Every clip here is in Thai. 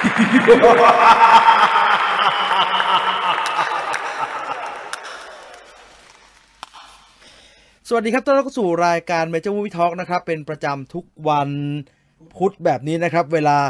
สวัสดีครับต้อนรับเข้าสู่รายการ Major Movie Talk นะครับเป็นประจำทุกวันพุธแบบนี้นะครับเวลา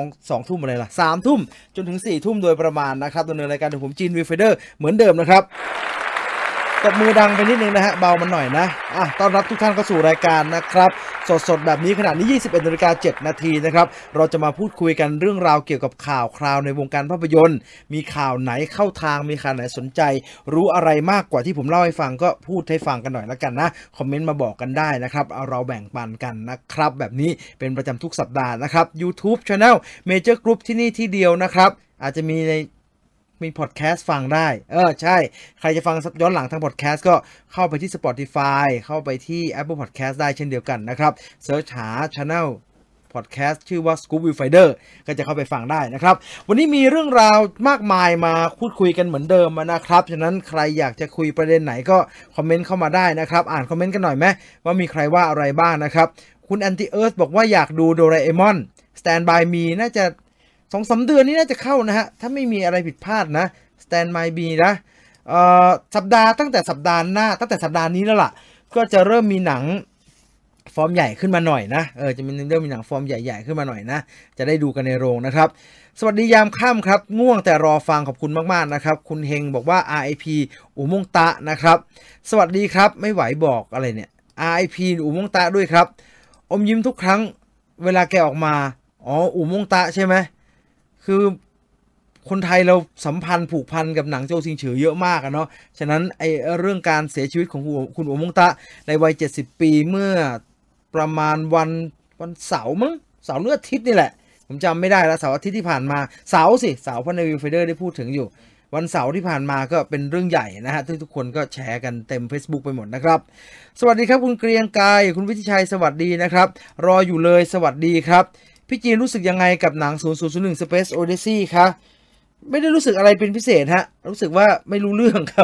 2 ทุ่มอะไรล่ะ3 ทุ่มจนถึง4 ทุ่มโดยประมาณนะครับดำเนินรายการโดยผมจีนวีไฟเดอร์เหมือนเดิมนะครับตบมือดังไปนิดนึงนะฮะเบามันหน่อยนะต้อนรับทุกท่านเข้าสู่รายการนะครับสดแบบนี้ขณะนี้ 21:07 นาทีนะครับเราจะมาพูดคุยกันเรื่องราวเกี่ยวกับข่าวคราวในวงการภาพยนตร์มีข่าวไหนเข้าทางมีข่าวไหนสนใจรู้อะไรมากกว่าที่ผมเล่าให้ฟังก็พูดให้ฟังกันหน่อยละกันนะคอมเมนต์มาบอกกันได้นะครับเอาเราแบ่งปันกันนะครับแบบนี้เป็นประจำทุกสัปดาห์นะครับ YouTube Channel Major Group ที่นี่ที่เดียวนะครับอาจจะมีพอดแคสต์ฟังได้ใช่ใครจะฟังย้อนหลังทางพอดแคสต์ก็เข้าไปที่ Spotify เข้าไปที่ Apple Podcast ได้เช่นเดียวกันนะครับเสิร์ชหา Channel Podcast ชื่อว่า Scoop Viewfinder ก็จะเข้าไปฟังได้นะครับวันนี้มีเรื่องราวมากมายมาพูดคุยกันเหมือนเดิมนะครับฉะนั้นใครอยากจะคุยประเด็นไหนก็คอมเมนต์เข้ามาได้นะครับอ่านคอมเมนต์กันหน่อยไหมว่ามีใครว่าอะไรบ้างนะครับคุณแอนตี้เอิร์ธบอกว่าอยากดูโดราเอมอน Stand by Me น่าจะ2-3 เดือนนี้น่าจะเข้านะฮะถ้าไม่มีอะไรผิดพลาดนะ Stand by Me นะตั้งแต่สัปดาห์หน้าตั้งแต่สัปดาห์นี้แล้วล่ะก็จะเริ่มมีหนังฟอร์มใหญ่ขึ้นมาหน่อยนะจะมีเริ่มมีหนังฟอร์มใหญ่ๆขึ้นมาหน่อยนะจะได้ดูกันในโรงนะครับสวัสดียามค่ำครับง่วงแต่รอฟังขอบคุณมากๆนะครับคุณเฮงบอกว่า RIP อู่มงตะนะครับสวัสดีครับไม่ไหวบอกอะไรเนี่ย RIP อู่มงตะด้วยครับอมยิ้มทุกครั้งเวลาแกออกมาอู่มงตะใช่ไหมคือคนไทยเราสัมพันธ์ผูกพันกับหนังโจซิงฉือเยอะมากเนาะฉะนั้นเรื่องการเสียชีวิตของคุณอู่มงตะในวัย70 ปีเมื่อประมาณวันเสาร์มั้งเสาร์หรืออาทิตย์นี่แหละผมจำไม่ได้แล้วเสาร์อาทิตย์ที่ผ่านมาเสาร์เพราะในวิวไฟเดอร์ได้พูดถึงอยู่วันเสาร์ที่ผ่านมาก็เป็นเรื่องใหญ่นะฮะที่ทุกคนก็แชร์กันเต็ม Facebook ไปหมดนะครับสวัสดีครับคุณเกรียงกายคุณวิทิชัยสวัสดีนะครับรออยู่เลยสวัสดีครับพี่จีนรู้สึกยังไงกับหนัง0001 Space Odyssey คะไม่ได้รู้สึกอะไรเป็นพิเศษฮะรู้สึกว่าไม่รู้เรื่องครับ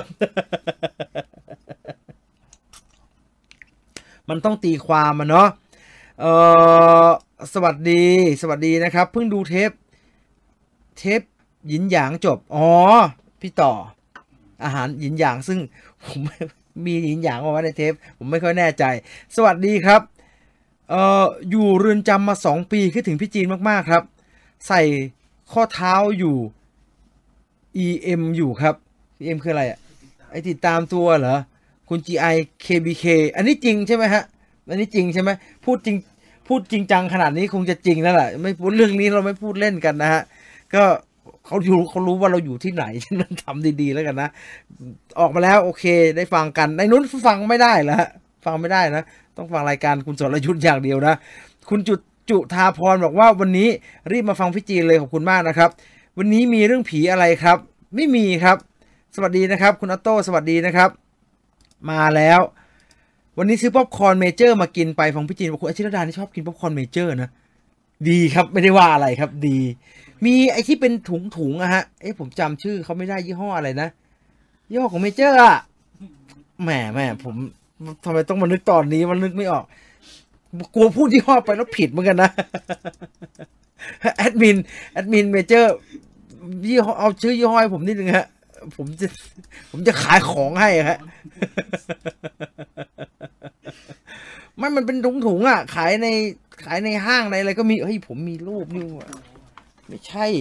มันต้องตีความมันเนาะสวัสดีนะครับเพิ่งดูเทปหยินหยางจบพี่ต่ออาหารหยินหยางซึ่งผมมีหยินหยางมาไว้ในเทปผมไม่ค่อยแน่ใจสวัสดีครับอยู่เรือนจำมา2 ปีคิดถึงพี่จีนมากๆครับใส่ข้อเท้าอยู่ EM อยู่ครับ EM คืออะไรไอติดตามตัวเหรอคุณ GI KBK อันนี้จริงใช่ไหมฮะอันนี้จริงใช่ไหมพูดจริงจังขนาดนี้คงจะจริงแล้วแหละไม่พูดเรื่องนี้เราไม่พูดเล่นกันนะฮะก็เขารู้ว่าเราอยู่ที่ไหนฉะนั้นทำดีๆแล้วกันนะออกมาแล้วโอเคได้ฟังกันในนู้นฟังไม่ได้แล้วฟังไม่ได้นะต้องฟังรายการคุณสรยุทธ์อย่างเดียวนะคุณจุธาพรบอกว่าวันนี้รีบมาฟังพี่จีนเลยขอบคุณมากนะครับวันนี้มีเรื่องผีอะไรครับไม่มีครับสวัสดีนะครับคุณออโต้สวัสดีนะครับมาแล้ววันนี้ซื้อป๊อปคอร์นเมเจอร์มากินไปฟังพี่จีนบอกคุณอาชิรดาที่ชอบกินป๊อปคอร์นเมเจอร์นะดีครับไม่ได้ว่าอะไรครับดีมีไอที่เป็นถุงอะฮะผมจำชื่อเขาไม่ได้ยี่ห้ออะไรนะยี่ห้อของเมเจอร์อะแหมผมทำไมต้องมานึกตอนนี้มันนึกไม่ออกกลัวพูดยี่ห้อไปแล้วผิดเหมือนกันนะแอดมินเมเจอร์ยี่ห้อเอาชื่อยี่ห้อให้ผมนิดนึงฮะผมจะขายของให้ฮะมันเป็นถุงอ่ะขายในห้างในอะไรก็มีเฮ้ยผมมีรูปนี่ไม่ใช่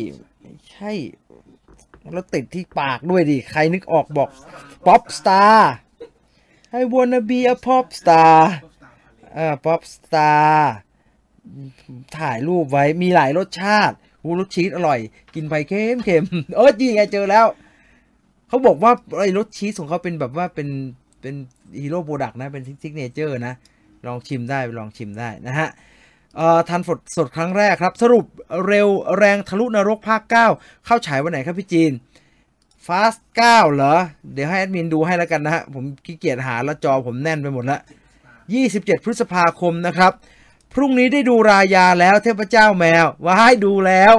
แล้วติดที่ปากด้วยดิใครนึกออกบอก Pop Star I wanna be a pop star Pop Star ถ่ายรูปไว้มีหลายรสชาติรสชีสอร่อยกินไปเค็มจริงไงเจอแล้วเขาบอกว่าไอ้รสชีสของเขาเป็นแบบว่าเป็นฮีโร่โปรดักต์นะเป็นซิกเนเจอร์นะลองชิมได้นะฮะทันสดครั้งแรกครับสรุปเร็วแรงทะลุนรกภาค 9เข้าฉายวันไหนครับพี่จีน Fast 9เหรอเดี๋ยวให้แอดมินดูให้แล้วกันนะฮะผมขี้เกียจหาแล้วจอผมแน่นไปหมดแล้ว27 พฤษภาคมนะครับพรุ่งนี้ได้ดูรายาแล้วเทพเจ้าแมวว่าให้ดูแล้ว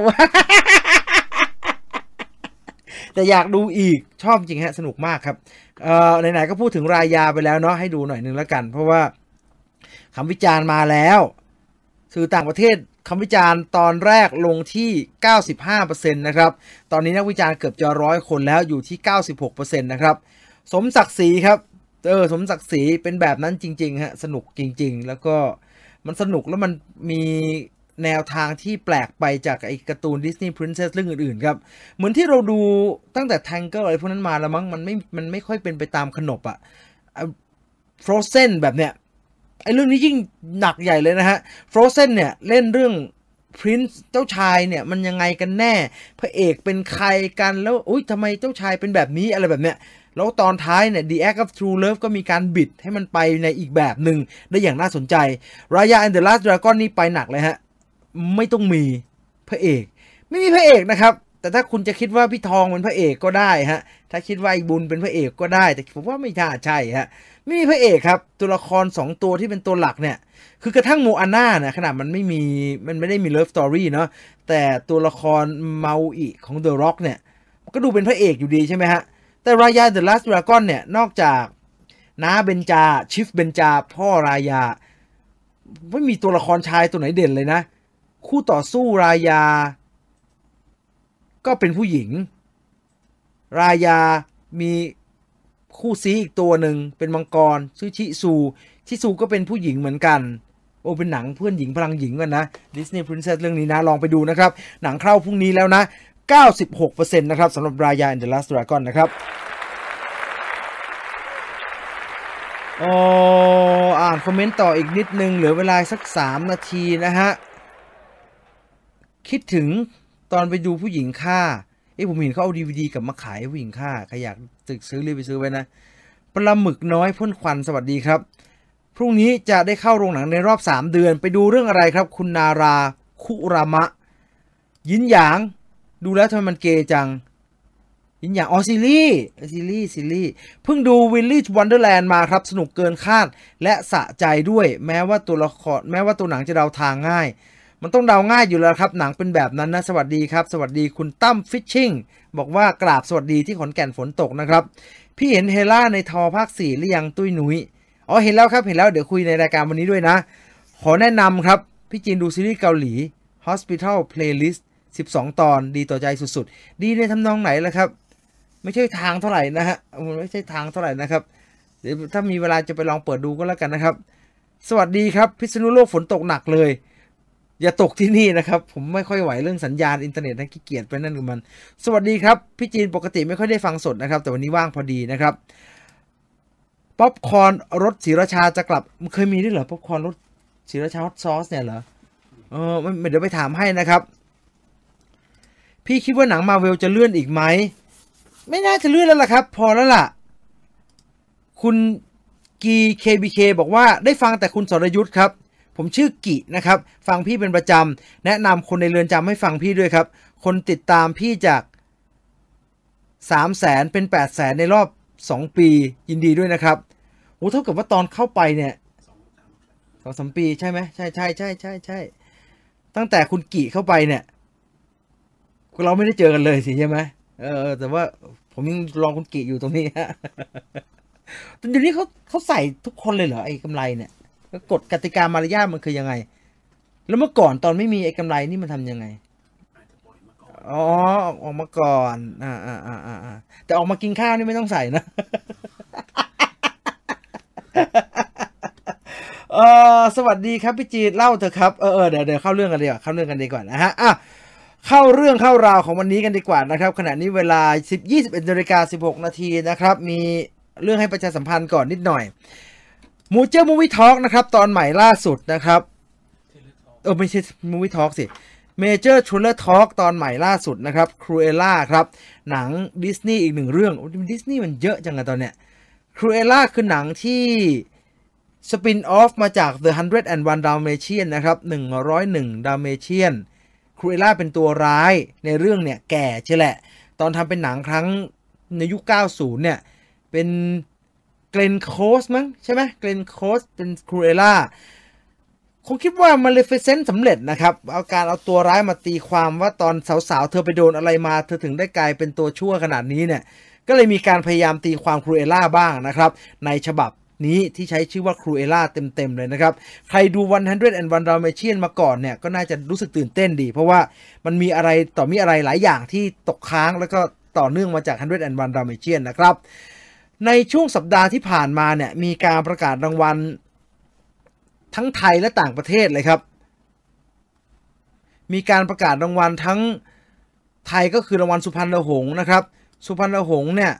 แต่อยากดูอีกชอบจริงฮะสนุกมากครับไหนๆก็พูดถึงรายาไปแล้วเนาะให้ดูหน่อยนึงแล้วกันเพราะว่าคำวิจารณ์มาแล้วสื่อต่างประเทศคำวิจารณ์ตอนแรกลงที่ 95% นะครับตอนนี้นักวิจารณ์เกือบจะ100 คนแล้วอยู่ที่ 96% นะครับสมศักดิ์ศรีครับสมศักดิ์ศรีเป็นแบบนั้นจริงๆฮะสนุกจริงๆแล้วก็มันสนุกแล้วมันมีแนวทางที่แปลกไปจากไอ้การ์ตูน Disney Princess เรื่องอื่นๆครับเหมือนที่เราดูตั้งแต่ Tangle อะไรพวกนั้นมาแล้วมั้งมันไม่ค่อยเป็นไปตามขนบอะFrozen แบบเนี้ยไอ้เรื่องนี้ยิ่งหนักใหญ่เลยนะฮะ Frozen เนี่ยเล่นเรื่อง Prince เจ้าชายเนี่ยมันยังไงกันแน่พระเอกเป็นใครกันแล้วอุ๊ยทำไมเจ้าชายเป็นแบบนี้อะไรแบบเนี้ยแล้วตอนท้ายเนี่ย The Act of True Love ก็มีการบิดให้มันไปในอีกแบบหนึ่งได้อย่างน่าสนใจ Raya and the Last Dragon นี่ไปหนักเลยฮะไม่ต้องมีพระเอกไม่มีพระเอกนะครับแต่ถ้าคุณจะคิดว่าพี่ทองเป็นพระเอกก็ได้ฮะถ้าคิดว่าไอ้บุญเป็นพระเอกก็ได้แต่ผมว่าไม่น่าใช่ฮะไม่มีพระเอกครับตัวละคร2ตัวที่เป็นตัวหลักเนี่ยคือกระทั่งโมอาน่าเนี่ยขนาดมันไม่ได้มีเลิฟสตอรี่เนาะแต่ตัวละครเมาอิของ The Rock เนี่ยก็ดูเป็นพระเอกอยู่ดีใช่ไหมฮะแต่รายา The Last Dragon เนี่ยนอกจากน้าเบนจาชิฟเบนจาพ่อรายาไม่มีตัวละครชายตัวไหนเด่นเลยนะคู่ต่อสู้รายาก็เป็นผู้หญิงรายามีคู่ซีอีกตัวหนึ่งเป็นมังกรชื่อชิซูก็เป็นผู้หญิงเหมือนกันโอ้เป็นหนังเพื่อนหญิงพลังหญิงกันนะ Disney Princess เรื่องนี้นะลองไปดูนะครับหนังเข้าพรุ่งนี้แล้วนะ 96% นะครับสำหรับ Raya and the Last Dragon นะครับอ่านคอมเมนต์ต่ออีกนิดนึงเหลือเวลาสัก3 นาทีนะฮะคิดถึงตอนไปดูผู้หญิงฆ่าผมเห็นเขาเอา DVD กลับมาขายผู้หญิงฆ่าใครอยากซื้อรีบไปซื้อไว้นะปลาหมึกน้อยพ่นควันสวัสดีครับพรุ่งนี้จะได้เข้าโรงหนังในรอบ3 เดือนไปดูเรื่องอะไรครับคุณนาราคุรามะยินหยางดูแล้วทำไมมันเกย์จังยินหยางซีรีส์เพิ่งดูวิลลี่วันเดอร์แลนด์มาครับสนุกเกินคาดและสะใจด้วยแม้ว่าตัวหนังจะเดาทางง่ายมันต้องเดาง่ายอยู่แล้วครับหนังเป็นแบบนั้นนะสวัสดีครับสวัสดีคุณตั้มฟิชชิ่งบอกว่ากราบสวัสดีที่ขอนแก่นฝนตกนะครับพี่เห็นเฮล่าในทอภาค4หรือยังตุ้ยหนุยเห็นแล้วครับเห็นแล้วเดี๋ยวคุยในรายการวันนี้ด้วยนะขอแนะนำครับพี่จีนดูซีรีส์เกาหลี Hospital Playlist 12 ตอนดีต่อใจสุดๆดีในทำนองไหนล่ะครับไม่ใช่ทางเท่าไหร่นะฮะไม่ใช่ทางเท่าไหร่นะครับเดี๋ยวถ้ามีเวลาจะไปลองเปิดดูก็แล้วกันนะครับสวัสดีครับพิษณุโลกฝนตกหนักเลยอย่าตกที่นี่นะครับผมไม่ค่อยไหวเรื่องสัญญาณอินเทอร์เน็ตนะขี้เกียจไปนั่นกับมันสวัสดีครับพี่จีนปกติไม่ค่อยได้ฟังสดนะครับแต่วันนี้ว่างพอดีนะครับป๊อปคอร์นรสศรีราชาจะกลับเคยมีด้วยเหรอป๊อปคอร์นรสศรีราชาฮอตซอสเนี่ยเหรอเดี๋ยวไปถามให้นะครับพี่คิดว่าหนังมาเวลจะเลื่อนอีกไหมไม่น่าจะเลื่อนแล้วล่ะครับพอแล้วล่ะคุณกีKBKบอกว่าได้ฟังแต่คุณสรยุทธครับผมชื่อกินะครับฟังพี่เป็นประจำแนะนำคนในเรือนจำให้ฟังพี่ด้วยครับคนติดตามพี่จาก300,000เป็น800,000ในรอบ2 ปียินดีด้วยนะครับโอ้เท่ากับว่าตอนเข้าไปเนี่ย2-3 ปีใช่ไหมใช่ตั้งแต่คุณกิเข้าไปเนี่ยเราไม่ได้เจอกันเลยสิใช่ไหมแต่ว่าผมยังรอคุณกิอยู่ตรงนี้ฮะแต่เดี๋ยวนี้เขาใส่ทุกคนเลยเหรอไอ้กำไรเนี่ยกฎกติกามารยาทมันคือยังไงแล้วเมื่อก่อนตอนไม่มีไอ้กำไรนี่มันทำยังไงออกมาก่อนแต่ออกมากินข้าวนี่ไม่ต้องใส่นะสวัสดีครับพี่จีนเล่าเถอะครับเดี๋ยวเข้าเรื่องกันดีกว่านะฮะเข้าเรื่องเข้าราวของวันนี้กันดีกว่านะครับขณะนี้เวลา 21:16 นาทีนะครับมีเรื่องให้ประชาสัมพันธ์ก่อนนิดหน่อยมูเจอร์มูวี่ทอล์กนะครับตอนใหม่ล่าสุดนะครับไม่ใช่มูวี่ทอล์กสิเมเจอร์ทรูเลอร์ทอล์กตอนใหม่ล่าสุดนะครับครูเอล่าครับหนังดิสนีย์อีก1 เรื่องดิสนีย์มันเยอะจังอะตอนเนี้ยครูเอล่าคือหนังที่สปินออฟมาจาก The 101 Dalmatian นะครับ101 Dalmatian ครูเอล่าเป็นตัวร้ายในเรื่องเนี่ยแก่ใช่แหละตอนทำเป็นหนังครั้งในยุค 90 เนี่ยเป็นเกรนโคสมั้งใช่ไหมเกรนโคสเป็นครูเอล่าคงคิดว่ามาเลฟิเซนต์สำเร็จนะครับเอาตัวร้ายมาตีความว่าตอนสาวๆเธอไปโดนอะไรมาเธอถึงได้กลายเป็นตัวชั่วขนาดนี้เนี่ยก็เลยมีการพยายามตีความครูเอล่าบ้างนะครับในฉบับนี้ที่ใช้ชื่อว่า Cruella เต็มๆเลยนะครับใครดู101 Dalmatians มาก่อนเนี่ยก็น่าจะรู้สึกตื่นเต้นดีเพราะว่ามันมีอะไรมีอะไรหลายอย่างที่ตกค้างแล้วก็ต่อเนื่องมาจาก101 Dalmatians นะครับในช่วงสัปดาห์ที่ผ่านมาเนี่ยมีการประกาศรางวัลทั้งไทยและต่างประเทศเลยครับมีการประกาศรางวัลทั้งไทยก็คือรางวัลสุพรรณหงส์นะครับสุพรรณหงส์เนี่ย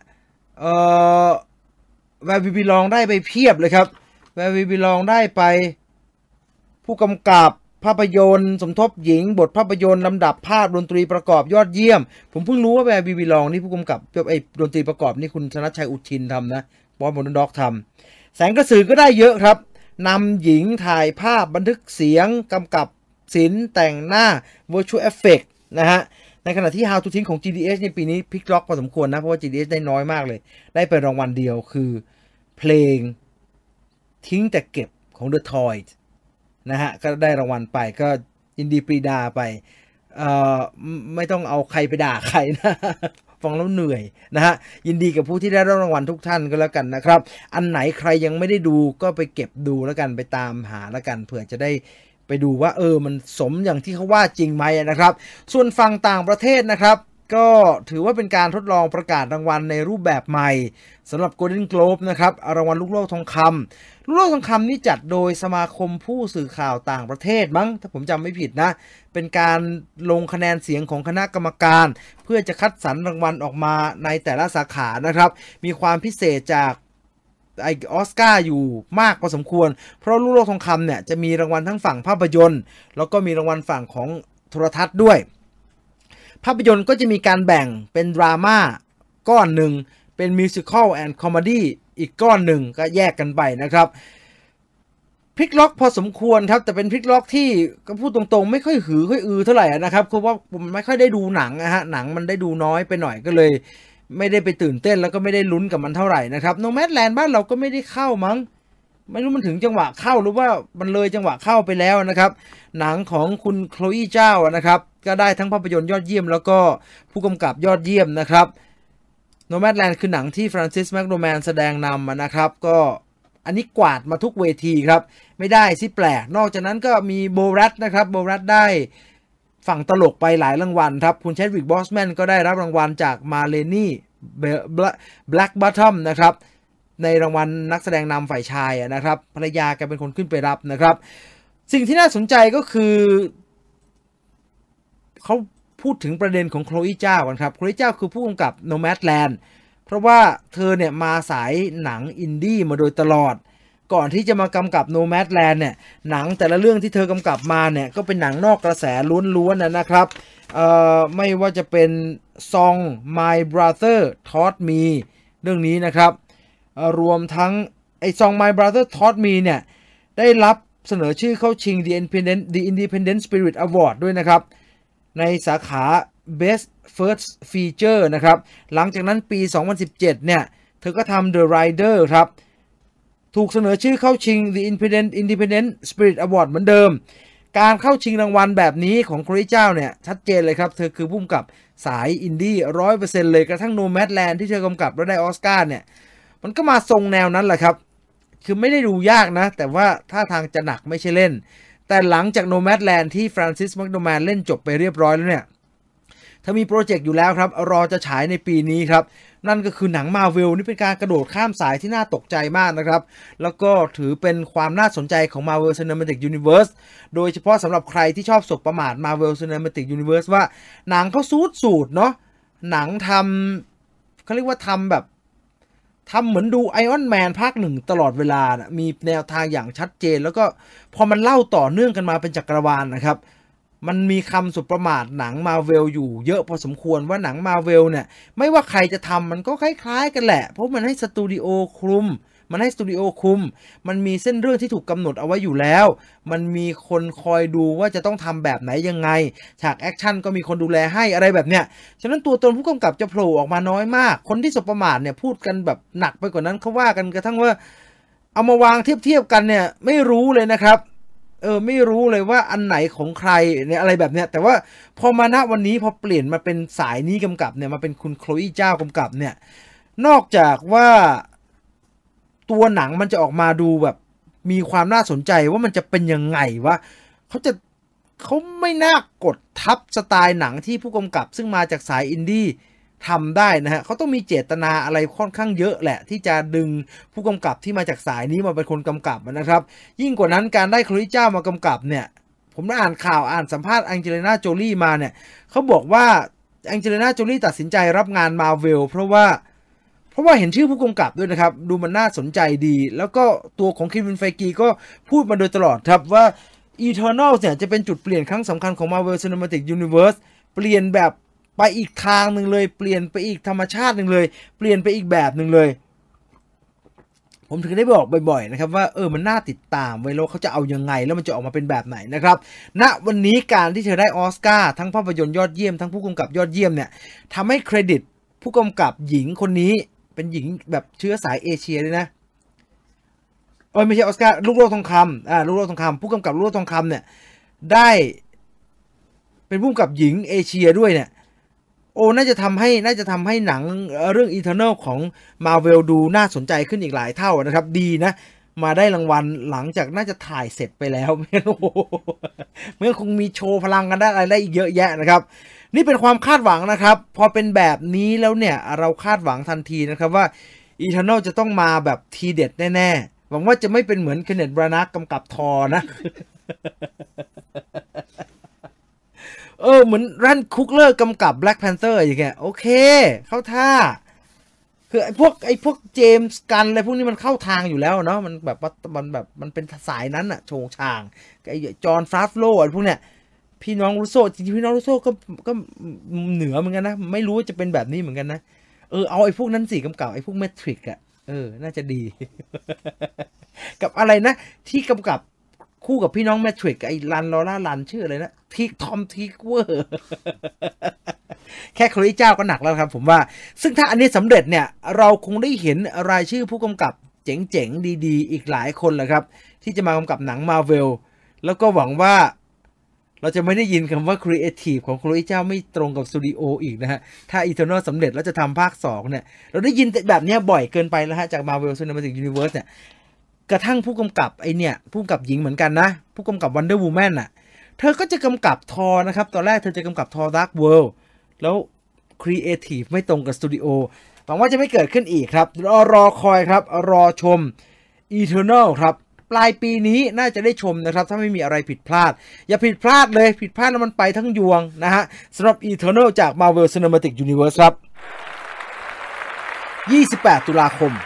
แวร์วีบีลองได้ไปเพียบเลยครับแวร์วีบีลองได้ไปผู้กำกับภาพยนตร์สมทบหญิงบทภาพยนตร์ลำดับภาพดนตรีประกอบยอดเยี่ยมผมเพิ่งรู้ว่าแวร์วีบีลองนี่ผู้กำกับไอ้ดนตรีประกอบนี่คุณธนชัยอุทินทำนะบอสโมเดิร์นด็อกทำแสงกระสือก็ได้เยอะครับนำหญิงถ่ายภาพบันทึกเสียงกำกับศิลป์แต่งหน้า virtual effect นะฮะในขณะที่ How to ทิ้งของ GDH ในปีนี้พลิกล็อกพอสมควรนะเพราะว่า GDH ได้น้อยมากเลยได้ไปรางวัลเดียวคือเพลงทิ้งแต่เก็บของ The Toys นะฮะก็ได้รางวัลไปก็ยินดีปรีดาไปไม่ต้องเอาใครไปด่าใครนะฟังแล้วเหนื่อยนะฮะยินดีกับผู้ที่ได้รับรางวัลทุกท่านก็แล้วกันนะครับอันไหนใครยังไม่ได้ดูก็ไปเก็บดูแล้วกันไปตามหาแล้วกันเผื่อจะได้ไปดูว่ามันสมอย่างที่เขาว่าจริงไหมนะครับส่วนฝั่งต่างประเทศนะครับก็ถือว่าเป็นการทดลองประกาศรางวัลในรูปแบบใหม่สำหรับ Golden Globe นะครับรางวัลลูกโลกทองคำลูกโลกทองคำนี่จัดโดยสมาคมผู้สื่อข่าวต่างประเทศมั้งถ้าผมจำไม่ผิดนะเป็นการลงคะแนนเสียงของคณะกรรมการเพื่อจะคัดสรรรางวัลออกมาในแต่ละสาขานะครับมีความพิเศษจากออสการ์อยู่มากพอสมควรเพราะลูกโลกทองคำเนี่ยจะมีรางวัลทั้งฝั่งภาพยนตร์แล้วก็มีรางวัลฝั่งของโทรทัศน์ด้วยภาพยนตร์ก็จะมีการแบ่งเป็นดราม่าก้อนหนึ่งเป็นมิวสิคัลแอนด์คอมเมดี้อีกก้อนหนึ่งก็แยกกันไปนะครับพลิกล็อกพอสมควรครับแต่เป็นพลิกล็อกที่ก็พูดตรงๆไม่ค่อยหือค่อยอือเท่าไหร่นะครับคือว่าผมไม่ค่อยได้ดูหนังนะฮะหนังมันได้ดูน้อยไปหน่อยก็เลยไม่ได้ไปตื่นเต้นแล้วก็ไม่ได้ลุ้นกับมันเท่าไหร่นะครับโนแมดแลนด์บ้านเราก็ไม่ได้เข้ามั้งไม่รู้มันถึงจังหวะเข้าหรือว่ามันเลยจังหวะเข้าไปแล้วนะครับหนังของคุณโคลอีเจ้านะครับก็ได้ทั้งภาพยนตร์ยอดเยี่ยมแล้วก็ผู้กำกับยอดเยี่ยมนะครับโนแมดแลนด์คือหนังที่ฟรานซิสแมคโดแมนแสดงนำนะครับก็อันนี้กวาดมาทุกเวทีครับไม่ได้สิแปลกนอกจากนั้นก็มีโบรัตนะครับโบรัตได้ฝั่งตลกไปหลายรางวัลครับคุณเชดวิกบอสแมนก็ได้รับรางวัลจากมาเลนี่แบล็กบัตทอมนะครับในรางวัลนักแสดงนำฝ่ายชายนะครับภรรยาแกเป็นคนขึ้นไปรับนะครับสิ่งที่น่าสนใจก็คือเขาพูดถึงประเด็นของโคลอีเจ้ากันครับโคลอีเจ้าคือผู้กำกับโนแมดแลนด์เพราะว่าเธอเนี่ยมาสายหนังอินดี้มาโดยตลอดก่อนที่จะมากำกับโนแมดแลนด์เนี่ยหนังแต่ละเรื่องที่เธอกำกับมาเนี่ยก็เป็นหนังนอกกระแสล้วนๆนะครับไม่ว่าจะเป็น Song My Brother Taught Me เรื่องนี้นะครับรวมทั้งไอ้ Song My Brother Taught Me เนี่ยได้รับเสนอชื่อเข้าชิง The Independent Spirit Award ด้วยนะครับในสาขา Best First Feature นะครับหลังจากนั้นปี 2017 เนี่ยเธอก็ทำ The Rider ครับถูกเสนอชื่อเข้าชิง The Independent Spirit Award เหมือนเดิมการเข้าชิงรางวัลแบบนี้ของโคลอีเจ้าเนี่ยชัดเจนเลยครับเธอคือผู้กำกับสายอินดี้ 100% เลยกระทั่ง Nomadland ที่เธอกำกับแล้วได้ออสการ์เนี่ยมันก็มาทรงแนวนั้นแหละครับคือไม่ได้ดูยากนะแต่ว่าท่าทางจะหนักไม่ใช่เล่นแต่หลังจาก Nomadland ที่ฟรานซิสแมคโดแมนเล่นจบไปเรียบร้อยแล้วเนี่ยถ้ามีโปรเจกต์อยู่แล้วครับรอจะฉายในปีนี้ครับนั่นก็คือหนัง Marvel นี่เป็นการกระโดดข้ามสายที่น่าตกใจมากนะครับแล้วก็ถือเป็นความน่าสนใจของ Marvel Cinematic Universe โดยเฉพาะสำหรับใครที่ชอบสบประมาท Marvel Cinematic Universe ว่าหนังเขาสูตรเนาะหนังทำเขาเรียกว่าทำแบบทำเหมือนดู Iron Man ภาค 1ตลอดเวลานะมีแนวทางอย่างชัดเจนแล้วก็พอมันเล่าต่อเนื่องกันมาเป็นจักรวาลนะครับมันมีคำสุประมาทหนัง Marvel อยู่เยอะพอสมควรว่าหนัง Marvel เนี่ยไม่ว่าใครจะทำมันก็คล้ายๆกันแหละเพราะมันให้สตูดิโอคุมมันมีเส้นเรื่องที่ถูกกำหนดเอาไว้อยู่แล้วมันมีคนคอยดูว่าจะต้องทำแบบไหนยังไงฉากแอคชั่นก็มีคนดูแลให้อะไรแบบเนี้ยฉะนั้นตัวตนผู้กำกับจะโผล่ออกมาน้อยมากคนที่สบประมาทเนี่ยพูดกันแบบหนักไปกว่านั้นเขาว่ากันกระทั่งว่าเอามาวางเทียบกันเนี่ยไม่รู้เลยนะครับไม่รู้เลยว่าอันไหนของใครเนี่ยอะไรแบบเนี้ยแต่ว่าพอมาณวันนี้พอเปลี่ยนมาเป็นสายนี้กำกับเนี่ยมาเป็นคุณโคลอีเจ้ากำกับเนี่ยนอกจากว่าตัวหนังมันจะออกมาดูแบบมีความน่าสนใจว่ามันจะเป็นยังไงวะเขาไม่น่ากดทับสไตล์หนังที่ผู้กำกับซึ่งมาจากสายอินดี้ทำได้นะฮะเขาต้องมีเจตนาอะไรค่อนข้างเยอะแหละที่จะดึงผู้กำกับที่มาจากสายนี้มาเป็นคนกำกับนะครับยิ่งกว่านั้นการได้โคลิเจ้ามากำกับเนี่ยผมได้อ่านข่าวอ่านสัมภาษณ์แองเจลิน่าโจลี่มาเนี่ยเขาบอกว่าแองเจลิน่าโจลี่ตัดสินใจรับงานมาเวลเพราะว่าเห็นชื่อผู้กำกับด้วยนะครับดูมันน่าสนใจดีแล้วก็ตัวของเควิน ไฟกีก็พูดมาโดยตลอดครับว่า Eternals เนี่ยจะเป็นจุดเปลี่ยนครั้งสำคัญของ Marvel Cinematic Universe เปลี่ยนแบบไปอีกทางหนึ่งเลยเปลี่ยนไปอีกธรรมชาติหนึ่งเลยเปลี่ยนไปอีกแบบหนึ่งเลยผมถึงได้บอกบ่อยๆนะครับว่ามันน่าติดตามไว้แล้วเขาจะเอายังไงแล้วมันจะออกมาเป็นแบบไหนนะครับณวันนี้การที่เธอได้ออสการ์ทั้งภาพยนตร์ยอดเยี่ยมทั้งผู้กำกับยอดเยี่ยมเนี่ยทำให้เครดิตผู้กำกับหญิงคนนี้เป็นหญิงแบบเชื้อสายเอเชียเลยนะไม่ใช่ออสการ์ลูกโลกทองคำลูกโลกทองคำผู้กำกับลูกโลกทองคำเนี่ยได้เป็นผู้กำกับหญิงเอเชียด้วยเนี่ยน่าจะทำให้หนังเรื่อง Eternal ของ Marvel ดูน่าสนใจขึ้นอีกหลายเท่านะครับดีนะมาได้รางวัลหลังจากน่าจะถ่ายเสร็จไปแล้วเมื่อคงมีโชว์พลังกันได้อะไรได้อีกเยอะแยะนะครับนี่เป็นความคาดหวังนะครับพอเป็นแบบนี้แล้วเนี่ยเราคาดหวังทันทีนะครับว่า Eternal จะต้องมาแบบทีเด็ดแน่ๆหวังว่าจะไม่เป็นเหมือนเคนเนธ บรานักกำกับทอนะ เหมือนรันคุกเลอร์กำกับ Black Panther อย่างเงี้ยโอเคเข้าท่าคือไอ้พวกเจมส์กันอะไรพวกนี้มันเข้าทางอยู่แล้วเนาะมันแบบว่ามันเป็นสายนั้นอะโชงช่างไอ้จอห์นฟาฟโลอะไรพวกเนี้ยพี่น้องรูโซจริงๆพี่น้องรูโซก็เหนือเหมือนกันนะไม่รู้จะเป็นแบบนี้เหมือนกันนะเอาไอ้พวกนั้นสิกำกับไอ้พวกเมทริกอะน่าจะดี กับอะไรนะที่กำกับคู่กับพี่น้องแมทริกไอ้ลันลอร่าลันชื่ออะไรนะทิกทอมทิกเวอร์แค่โคลิเจ้าก็หนักแล้วครับผมว่าซึ่งถ้าอันนี้สำเร็จเนี่ยเราคงได้เห็นรายชื่อผู้กำกับเจ๋งๆดีๆอีกหลายคนแหละครับที่จะมากำกับหนังมาเวลแล้วก็หวังว่าเราจะไม่ได้ยินคำว่าครีเอทีฟของโคลิเจ้าไม่ตรงกับสตูดิโออีกนะฮะถ้า Eternal สำเร็จแล้วจะทำภาค2เนี่ยเราได้ยินแบบนี้บ่อยเกินไปแล้วฮะจาก Marvel Cinematic Universe เนี่ยกระทั่งผู้กำกับผู้กำกับหญิงเหมือนกันนะผู้กำกับ Wonder Woman น่ะเธอก็จะกำกับทอนะครับตอนแรกเธอจะกำกับทอ Dark World แล้วครีเอทีฟไม่ตรงกับสตูดิโอหวังว่าจะไม่เกิดขึ้นอีกครับรอคอยครับรอชม Eternal ครับปลายปีนี้น่าจะได้ชมนะครับถ้าไม่มีอะไรผิดพลาดอย่าผิดพลาดเลยผิดพลาดแล้วมันไปทั้งยวงนะฮะสำหรับ Eternal จาก Marvel Cinematic Universe ครับ28 ตุลาคม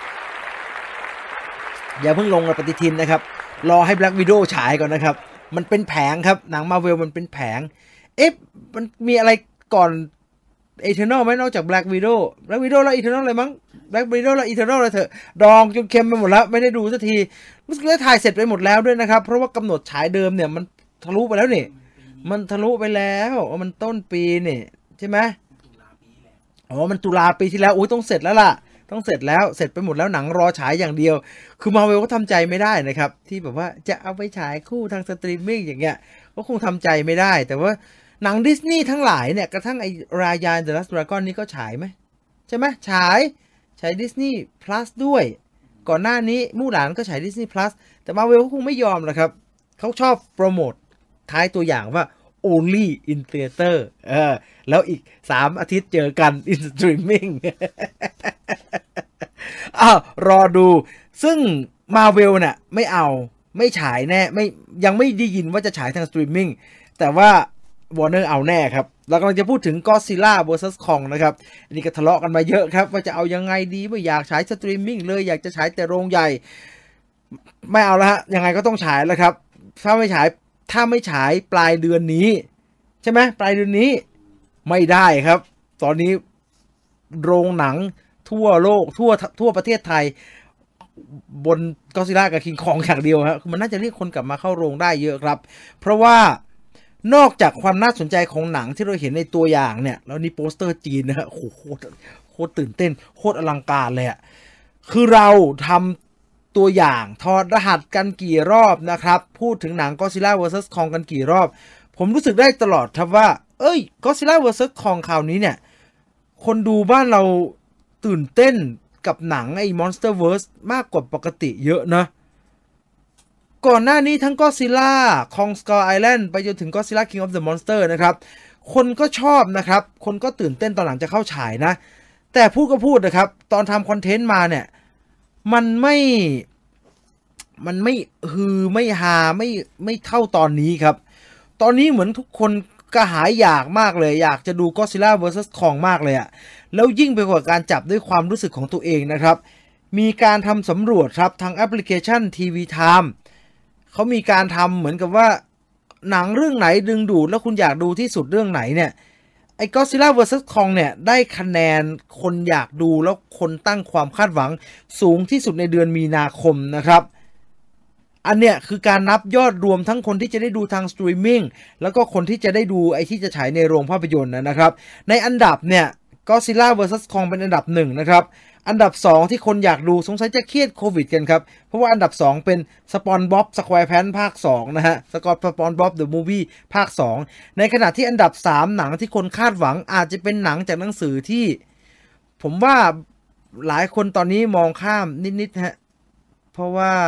อย่าเพิ่งลงในปฏิทินนะครับรอให้ Black Widow ฉายก่อนนะครับมันเป็นแผงครับหนัง Marvel มันเป็นแผงมันมีอะไรก่อน Eternal ไหมนอกจาก Black Widow แล้ว Eternal อะไรมั้ง Black Widow แล้ว Eternal อะไรเถอะดองจนเค็มไปหมดแล้วไม่ได้ดูสักทีรู้สึกว่าถ่ายเสร็จไปหมดแล้วด้วยนะครับเพราะว่ากำหนดฉายเดิมเนี่ยมันทะลุไปแล้วนี่มันทะลุไปแล้วมันต้นปีนี่ใช่ไหมมันตุลาปีที่แล้วต้องเสร็จแล้วล่ะต้องเสร็จแล้วเสร็จไปหมดแล้วหนังรอฉายอย่างเดียวคือมาเวลก็ทำใจไม่ได้นะครับที่แบบว่าจะเอาไปฉายคู่ทางสตรีมมิ่งอย่างเงี้ยก็คงทำใจไม่ได้แต่ว่าหนังดิสนีย์ทั้งหลายเนี่ยกระทั่งไอ้รายา The Last Dragon นี่ก็ฉายไหมใช่ไหมฉายดิสนีย์ plus ด้วยก่อนหน้านี้มู่หลานก็ฉายดิสนีย์ plus แต่มาเวลก็คงไม่ยอมหรอกครับเขาชอบโปรโมทท้ายตัวอย่างว่า only in theater แล้วอีก3 อาทิตย์เจอกัน in streaming รอดูซึ่ง Marvel เนี่ยไม่ฉายแน่ยังไม่ได้ยินว่าจะฉายทางสตรีมมิ่งแต่ว่า Warner เอาแน่ครับเรากำลังจะพูดถึง Godzilla vs Kong นะครับอันนี้ก็ทะเลาะกันมาเยอะครับว่าจะเอายังไงดีไม่อยากฉายสตรีมมิ่งเลยอยากจะฉายแต่โรงใหญ่ไม่เอาละฮะยังไงก็ต้องฉายแล้วครับถ้าไม่ฉายปลายเดือนนี้ใช่ไหมปลายเดือนนี้ไม่ได้ครับตอนนี้โรงหนังทั่วโลกทั่วประเทศไทยบนก็อดซิลล่ากับคิงคองอย่างเดียวครับมันน่าจะเรียกคนกลับมาเข้าโรงได้เยอะครับเพราะว่านอกจากความน่าสนใจของหนังที่เราเห็นในตัวอย่างเนี่ยแล้วนี่โปสเตอร์จีนนะฮะโคตรตื่นเต้นโคตรอลังการเลยอะคือเราทำตัวอย่างถอดรหัสกันกี่รอบนะครับพูดถึงหนัง Godzilla vs Kong กันกี่รอบผมรู้สึกได้ตลอดครับว่าGodzilla vs Kong คราวนี้เนี่ยคนดูบ้านเราตื่นเต้นกับหนังไอ้ Monsterverse มากกว่าปกติเยอะนะก่อนหน้านี้ทั้ง Godzilla Kong Skull Island ไปจนถึง Godzilla King of the Monster นะครับคนก็ชอบนะครับคนก็ตื่นเต้นตอนหลังจะเข้าฉายนะแต่พูดก็พูดนะครับตอนทำคอนเทนต์มาเนี่ยมันไม่ฮือไม่ฮาไม่เท่าตอนนี้ครับตอนนี้เหมือนทุกคนกระหายอยากมากเลยอยากจะดู Godzilla vs Kong มากเลยอะแล้วยิ่งไปกว่าการจับด้วยความรู้สึกของตัวเองนะครับมีการทำสำรวจครับทางแอปพลิเคชัน TV Time เขามีการทำเหมือนกับว่าหนังเรื่องไหนดึงดูดแล้วคุณอยากดูที่สุดเรื่องไหนเนี่ยไอ้ Godzilla vs Kong เนี่ยได้คะแนนคนอยากดูแล้วคนตั้งความคาดหวังสูงที่สุดในเดือนมีนาคมนะครับอันเนี้ยคือการนับยอดรวมทั้งคนที่จะได้ดูทางสตรีมมิ่งแล้วก็คนที่จะได้ดูไอ้ที่จะฉายในโรงภาพยนตร์นะครับในอันดับเนี่ย Godzilla vs Kong เป็นอันดับ1นะครับอันดับ2ที่คนอยากดูสงสัยจะเครียดโควิดกันครับเพราะว่าอันดับ2เป็น SpongeBob SquarePants ภาค2นะฮะ SpongeBob The Movie ภาค2ในขณะที่อันดับ3หนังที่คนคาดหวังอาจจะเป็นหนังจากหนังสือที่ผมว่าหลายคนตอนนี้มองข้ามนิดๆฮะเพราะว่า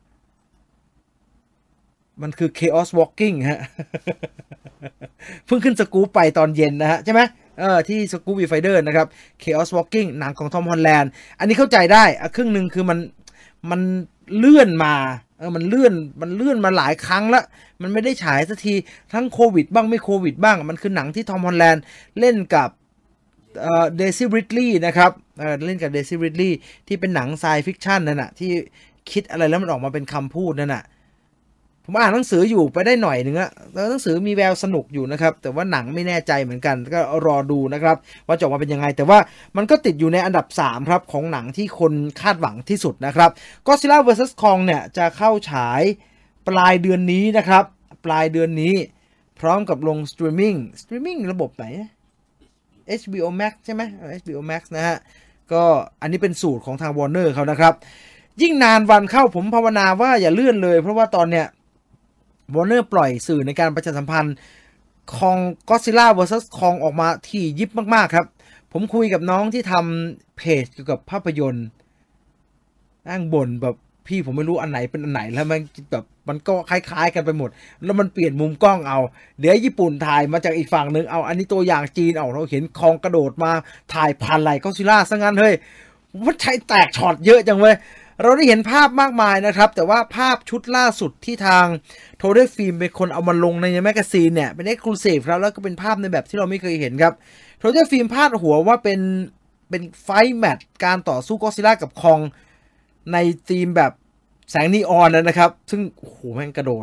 มันคือ Chaos Walking ฮะ เพิ่งขึ้นสกู๊ปไปตอนเย็นนะฮะใช่ไหมที่สกู๊ปวีไฟเดอร์นะครับ Chaos Walking หนังของทอมฮอลแลนด์อันนี้เข้าใจได้ครึ่งหนึ่งคือมันเลื่อนมามันเลื่อนมาหลายครั้งแล้วมันไม่ได้ฉายสักทีทั้งโควิดบ้างไม่โควิดบ้างมันคือหนังที่ทอมฮอลแลนด์เล่นกับเดซี่ริดลีย์นะครับเล่นกับเดซี่ริดลีย์ที่เป็นหนังไซฟิคชันนั่นน่ะที่คิดอะไรแล้วมันออกมาเป็นคำพูดนั่นน่ะผมอ่านหนังสืออยู่ไปได้หน่อยนึงอะแล้วหนังสือมีแววสนุกอยู่นะครับแต่ว่าหนังไม่แน่ใจเหมือนกันก็รอดูนะครับว่าจะออกมาเป็นยังไงแต่ว่ามันก็ติดอยู่ในอันดับ3ครับของหนังที่คนคาดหวังที่สุดนะครับ Godzilla vs Kong เนี่ยจะเข้าฉายปลายเดือนนี้นะครับปลายเดือนนี้พร้อมกับลงสตรีมมิ่งระบบไหน HBO Max ใช่ไหม HBO Max นะฮะก็อันนี้เป็นสูตรของทาง Warner เขานะครับยิ่งนานวันเข้าผมภาวนาว่าอย่าเลื่อนเลยเพราะว่าตอนเนี้ยวอร์เนอร์ปล่อยสื่อในการประชาสัมพันธ์ของ Godzilla vs Kong ออกมาที่ยิบมากๆครับผมคุยกับน้องที่ทำเพจเกี่ยวกับภาพยนตร์นั่งบ่นแบบพี่ผมไม่รู้อันไหนเป็นอันไหนแล้วมันแบบมันก็คล้ายๆกันไปหมดแล้วมันเปลี่ยนมุมกล้องเอาเดี๋ยวญี่ปุ่นถ่ายมาจากอีกฝั่งนึงเอาอันนี้ตัวอย่างจีนเอาเราเห็นคองกระโดดมาถ่ายผ่านไหลGodzillaซะงั้นเฮ้ยมันใช้แตกช็อตเยอะจังเว้ยเราได้เห็นภาพมากมายนะครับแต่ว่าภาพชุดล่าสุดที่ทางโทเดฟิล์มเป็นคนเอามาลงในแมกกาซีนเนี่ยเป็นเอ็กซ์คลูซีฟครับแล้วก็เป็นภาพในแบบที่เราไม่เคยเห็นครับโทเดฟิล์มพาดหัวว่าเป็นไฟท์แมตช์การต่อสู้ก็อดซิลล่ากับคองในธีมแบบแสงนีออนนะครับซึ่งโอ้โหแม่งกระโดด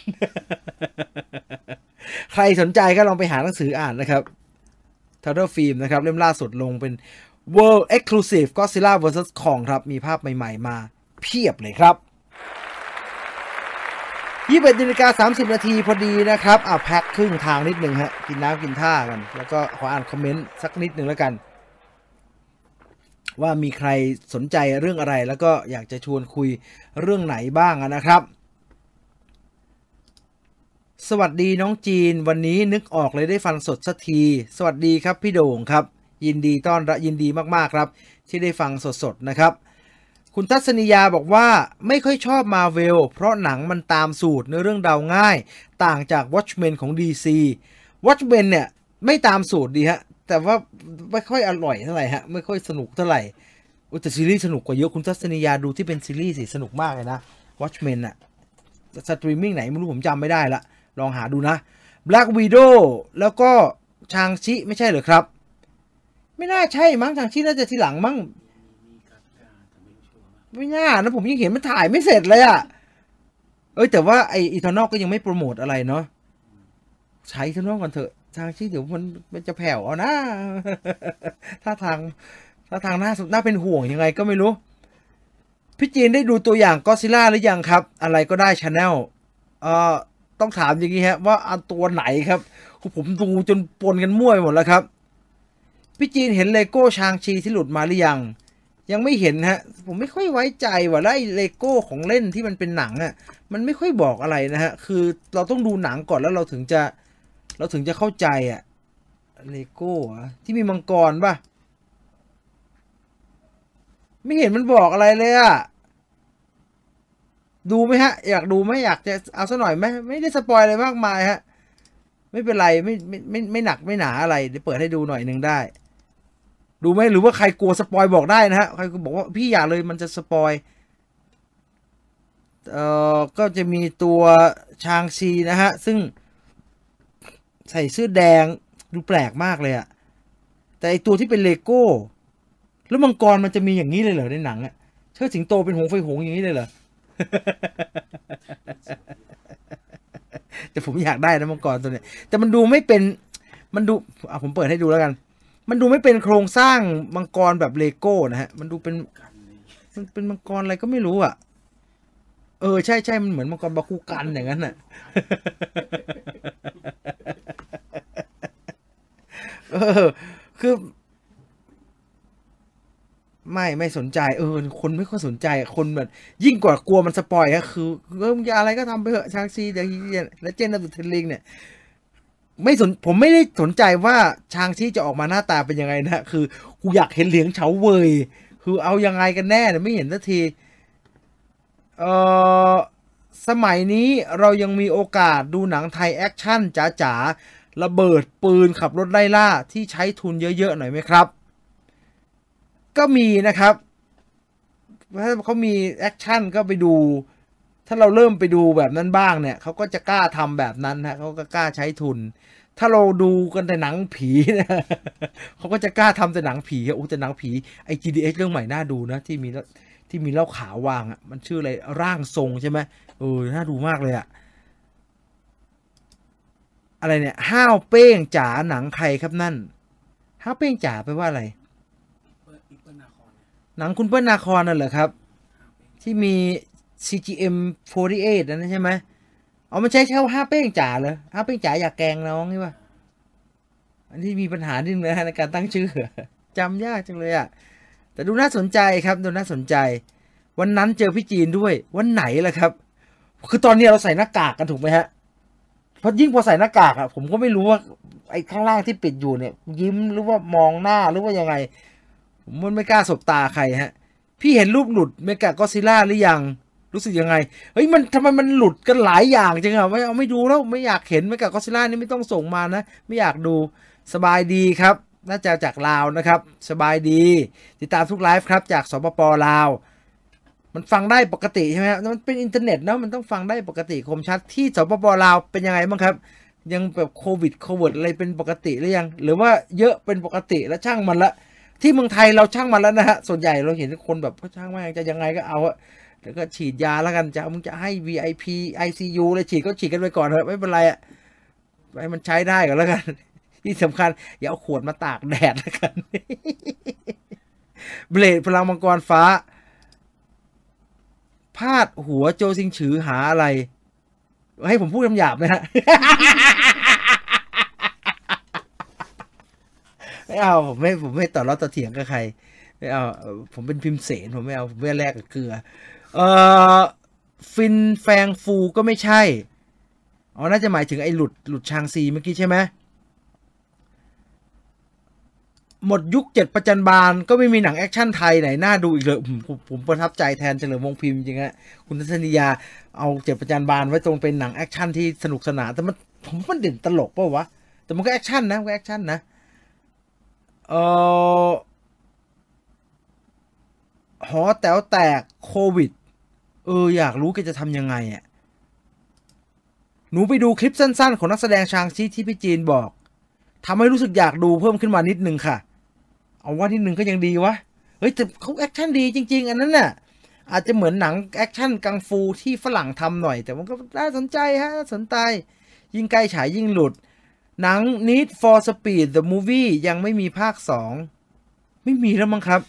ใครสนใจก็ลองไปหาหนังสืออ่านนะครับโทเดฟิล์มนะครับเล่มล่าสุดลงเป็นWorld Exclusive Godzilla vs Kong ครับมีภาพใหม่ๆมาเพียบเลยครับ21:30 นาทีพอดีนะครับแพ็คครึ่งทางนิดนึงฮะกินน้ำกินท่ากันแล้วก็ขออ่านคอมเมนต์สักนิดนึงแล้วกันว่ามีใครสนใจเรื่องอะไรแล้วก็อยากจะชวนคุยเรื่องไหนบ้างนะครับสวัสดีน้องจีนวันนี้นึกออกเลยได้ฟังสดสักทีสวัสดีครับพี่โด่งครับยินดีต้อนรับยินดีมากๆครับที่ได้ฟังสดๆนะครับคุณทัศนียาบอกว่าไม่ค่อยชอบ Marvel เพราะหนังมันตามสูตรเนื้อเรื่องเดาง่ายต่างจาก Watchmen ของ DC Watchmen เนี่ยไม่ตามสูตรดีฮะแต่ว่าไม่ค่อยอร่อยเท่าไหร่ฮะไม่ค่อยสนุกเท่าไหร่แต่ซีรีส์สนุกกว่าเยอะคุณทัศนียาดูที่เป็นซีรีส์สิสนุกมากเลยนะ Watchmen อะสตรีมมิ่งไหนไม่รู้ผมจำไม่ได้ละลองหาดูนะ Black Widow แล้วก็ชางชิไม่ใช่เหรอครับไม่น่าใช่มั้งชางชิน่าจะทีหลังมั้งไม่น่านะผมยังเห็นมันถ่ายไม่เสร็จเลยอะแต่ว่าไออีเทอร์นอลก็ยังไม่โปรโมทอะไรเนาะใช้อีเทอร์นอลกันเถอะทางที่เดี๋ยวมันจะแผ่วเอานะ ถ้าทางน่าเป็นห่วงยังไงก็ไม่รู้พี่จีนได้ดูตัวอย่างก็อดซิลล่าหรือยังครับอะไรก็ได้ Channel ต้องถามอย่างนี้ฮะว่าอันตัวไหนครับผมดูจนปนกันมั่วหมดแล้วครับพี่จีนเห็นเลโก้ชางชีที่หลุดมาหรือยังไม่เห็นฮะผมไม่ค่อยไว้ใจว่าไอ้เลโก้ของเล่นที่มันเป็นหนังอ่ะมันไม่ค่อยบอกอะไรนะฮะคือเราต้องดูหนังก่อนแล้วเราถึงจะเข้าใจอ่ะเลโก้ที่มีมังกรป่ะไม่เห็นมันบอกอะไรเลยอะดูไหมฮะอยากดูไหมอยากจะเอาสักหน่อยไหมไม่ได้สปอยอะไรมากมายฮะไม่เป็นไรไม่หนักไม่หนาอะไรเดี๋ยวเปิดให้ดูหน่อยหนึ่งได้ดูไหมหรือว่าใครกลัวสปอยบอกได้นะฮะใครบอกว่าพี่อย่าเลยมันจะสปอยก็จะมีตัวชางซีนะฮะซึ่งใส่เสื้อแดงดูแปลกมากเลยอะแต่ไอตัวที่เป็นเลโก้แล้วมังกรมันจะมีอย่างนี้เลยเหรอในหนังอะเชิดสิงโตเป็นหงส์ไฟหงส์อย่างนี้เลยเหรอ แต่ผมอยากได้นะมังกรตัวเนี้ยแต่มันดูไม่เป็นมันดูผมเปิดให้ดูแล้วกันมันดูไม่เป็นโครงสร้างมังกรแบบเลโก้นะฮะมันดูเป็นมันเป็นมังกรอะไรก็ไม่รู้อ่ะใช่ใช่มันเหมือนมังกรบาคูกันอย่างนั้นน่ะ เออคือไม่สนใจคนไม่ค่อยสนใจคนแบบยิ่งกว่ากลัวมันสปอยก็คือมึงจะอะไรก็ทำไปเถอะชางซีเดี๋ยวและเจนนับเทนลิงเนี่ยผมไม่ได้สนใจว่าชางซีจะออกมาหน้าตาเป็นยังไงนะคือกูอยากเห็นเหลียงเฉาเว่ยคือเอายังไงกันแน่เนี่ยไม่เห็นสักทีเออสมัยนี้เรายังมีโอกาสดูหนังไทยแอคชั่นจ๋าๆระเบิดปืนขับรถไล่ล่าที่ใช้ทุนเยอะๆหน่อยไหมครับก็มีนะครับถ้าเขามีแอคชั่นก็ไปดูถ้าเราเริ่มไปดูแบบนั้นบ้างเนี่ยเขาก็จะกล้าทำแบบนั้นฮะเขาก็กล้าใช้ทุนถ้าเราดูกันแต่หนังผีนะเขาก็จะกล้าทำแต่หนังผีโอ้แต่หนังผีไอ GDH เรื่องใหม่น่าดูนะที่มีเหล้าขาววางอ่ะมันชื่ออะไรร่างทรงใช่ไหมน่าดูมากเลยอะอะไรเนี่ยห้าวเป้งจ๋าหนังใครครับนั่นห้าวเป้งจ๋าแปลว่าอะไรหนังคุณเปิ้ลนาคอนนั่นเหรอครับที่มี CGM48 นั่นใช่ไหมมันใช้แค่ห้าเป้งจ๋าเหรอห้าเป้งจ๋าอยากแกงน้องใช่ปะอันที่มีปัญหานิดนึงนะในการตั้งชื่อจำยากจังเลยอะแต่ดูน่าสนใจครับดูน่าสนใจวันนั้นเจอพี่จีนด้วยวันไหนล่ะครับคือตอนนี้เราใส่หน้ากากกันถูกไหมฮะเพราะยิ่งพอใส่หน้ากากอะผมก็ไม่รู้ว่าไอ้ข้างล่างที่ปิดอยู่เนี่ยยิ้มหรือว่ามองหน้าหรือว่ายังไงผมมันไม่กล้าสบตาใครฮะพี่เห็นรูปหลุดเมกะก็ซิล่าหรือยังรู้สึกยังไงเฮ้ยมันทำไมมันหลุดกันหลายอย่างจังอะไม่ดูแล้วไม่อยากเห็นเมกะก็ซิล่านี่ไม่ต้องส่งมานะไม่อยากดูสบายดีครับน่าจะจากลาวนะครับสบายดีติดตามทุกไลฟ์ครับจากสปปลาวมันฟังได้ปกติใช่ไหมครับมันเป็นอินเทอร์เน็ตนะมันต้องฟังได้ปกติคมชัดที่สปปลาวเป็นยังไงบ้างครับยังแบบโควิดอะไรเป็นปกติหรือยังหรือว่าเยอะเป็นปกติแล้วช่างมันละที่เมืองไทยเราช่างมันแล้วนะฮะส่วนใหญ่เราเห็นคนแบบช่างมากจะยังไงก็เอาอะแล้วก็ฉีดยาแล้วกันมึงจะให้ VIP ICU เลยฉีดก็ฉีดกันไปก่อนเถอะไม่เป็นไรอะให้มันใช้ได้ก่อนแล้วกันที่สำคัญอย่าเอาขวดมาตากแดดแล้วกันเบลดพลังมังกรฟ้าพาดหัวโจซิงฉือหาอะไรให้ผมพูดคำหยาบไหมฮะไม่เอาผมไม่ต่อล้อต่อเถียงกับใครไม่เอาผมเป็นพิมพ์เสนผมไม่เอาผมไม่แลกกับเกลือเอ่อฟินแฟงฟูก็ไม่ใช่น่าจะหมายถึงไอ้หลุดชางซีเมื่อกี้ใช่ไหมหมดยุค7ประจันบานก็ไม่มีหนังแอคชั่นไทยไหนน่าดูอีกเลยผมประทับใจแทนเฉลิมวงศ์พิมพ์จริงฮะคุณทัศนียาเอา7ประจันบานไว้ตรงเป็นหนังแอคชั่นที่สนุกสนานแต่มันเด่นตลกป่าววะแต่มันก็แอคชั่นนะก็แอคชั่นนะเออหอแต๋วแตกโควิดอยากรู้แกจะทำยังไงอ่ะหนูไปดูคลิปสั้นๆของนักแสดงชางชีที่พี่จีนบอกทำให้รู้สึกอยากดูเพิ่มขึ้นมานิดนึงค่ะเอาว่านิดนึงก็ยังดีวะเฮ้ยแต่เขาแอคชั่นดีจริงๆอันนั้นน่ะอาจจะเหมือนหนังแอคชั่นกังฟูที่ฝรั่งทำหน่อยแต่มันก็น่าสนใจฮะสนใจยิ่งใกล้ฉายยิ่งหลุดหนัง Need for Speed the Movie ยังไม่มีภาค2ไม่มีแล้วมั้งครับ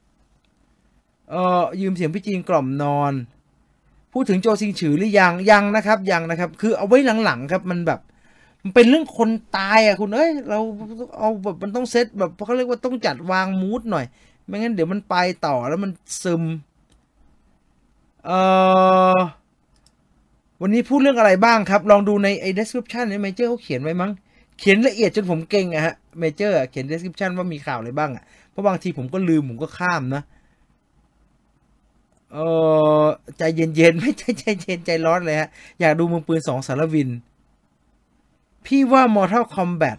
ยืมเสียงพี่จีนกล่อมนอนพูดถึงโจซิงฉือหรือยังนะครับคือเอาไว้หลังๆครับมันแบบมันเป็นเรื่องคนตายอ่ะคุณเราเอาแบบมันต้องเซตแบบเขาเรียกว่าต้องจัดวางมูดหน่อยไม่งั้นเดี๋ยวมันไปต่อแล้วมันซึมเอ่อวันนี้พูดเรื่องอะไรบ้างครับลองดูในไอ้ description ในเมเจอร์เขาเขียนไว้มั้งเขียนละเอียดจนผมเก่งอะฮะเมเจอร์เขียน description ว่ามีข่าวอะไรบ้างอะเพราะบางทีผมก็ลืมผมก็ข้ามนะเออใจเย็นๆไม่ใช่ใจเย็นใจร้อนเลยฮะอยากดูมือปืนสองสารวินพี่ว่า Mortal Kombat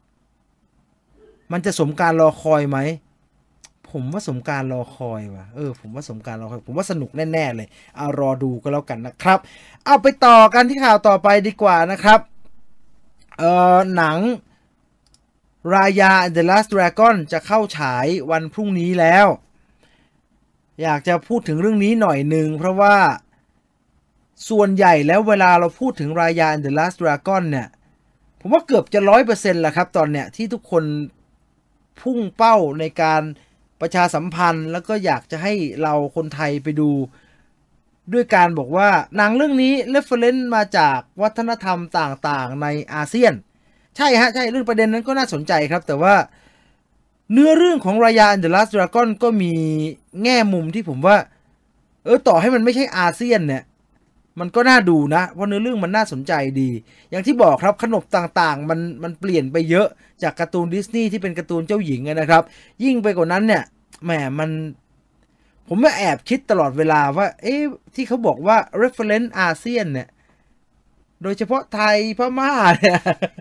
มันจะสมการรอคอยไหมผมว่าสมการรอคอยว่ะผมว่าสมการรอคอยผมว่าสนุกแน่ๆเลยเอารอดูก็แล้วกันนะครับเอาไปต่อกันที่ข่าวต่อไปดีกว่านะครับหนังรายา The Last Dragon จะเข้าฉายวันพรุ่งนี้แล้วอยากจะพูดถึงเรื่องนี้หน่อยหนึ่งเพราะว่าส่วนใหญ่แล้วเวลาเราพูดถึงรายา The Last Dragon เนี่ยผมว่าเกือบจะ 100% แหละครับตอนเนี้ยที่ทุกคนพุ่งเป้าในการประชาสัมพันธ์แล้วก็อยากจะให้เราคนไทยไปดูด้วยการบอกว่าหนังเรื่องนี้ reference มาจากวัฒนธรรมต่างๆในอาเซียนใช่ฮะใช่เรื่องประเด็นนั้นก็น่าสนใจครับแต่ว่าเนื้อเรื่องของรายา The Last Dragon ก็มีแง่มุมที่ผมว่าต่อให้มันไม่ใช่อาเซียนเนี่ยมันก็น่าดูนะเพราะเนื้อเรื่องมันน่าสนใจดีอย่างที่บอกครับขนบต่างๆมันเปลี่ยนไปเยอะจากการ์ตูนดิสนีย์ที่เป็นการ์ตูนเจ้าหญิงนะครับยิ่งไปกว่านั้นเนี่ยแหมผมก็แอบคิดตลอดเวลาว่าที่เขาบอกว่า reference อาเซียนเนี่ยโดยเฉพาะไทยพม่าเนี่ย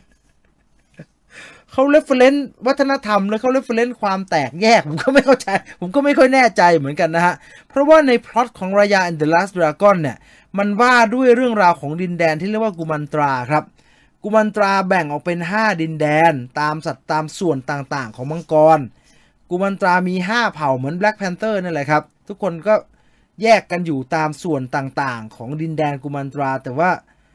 เขา reference วัฒนธรรมแล้วเขา reference ความแตกแยกผมก็ไม่เข้าใจผมก็ไม่ค่อยแน่ใจเหมือนกันนะฮะเพราะว่าในพล็อตของรายา and the Last Dragon เนี่ยมันว่าด้วยเรื่องราวของดินแดนที่เรียกว่ากุมันตราครับกุมันตราแบ่งออกเป็น5ดินแดนตามสัตว์ตามส่วนต่างๆของมังกรกุมันตรามี5เผ่าเหมือน Black Panther นั่นแหละครับทุกคนก็แยกกันอยู่ตามส่วนต่างๆของดินแดนกุมันตราแต่ว่า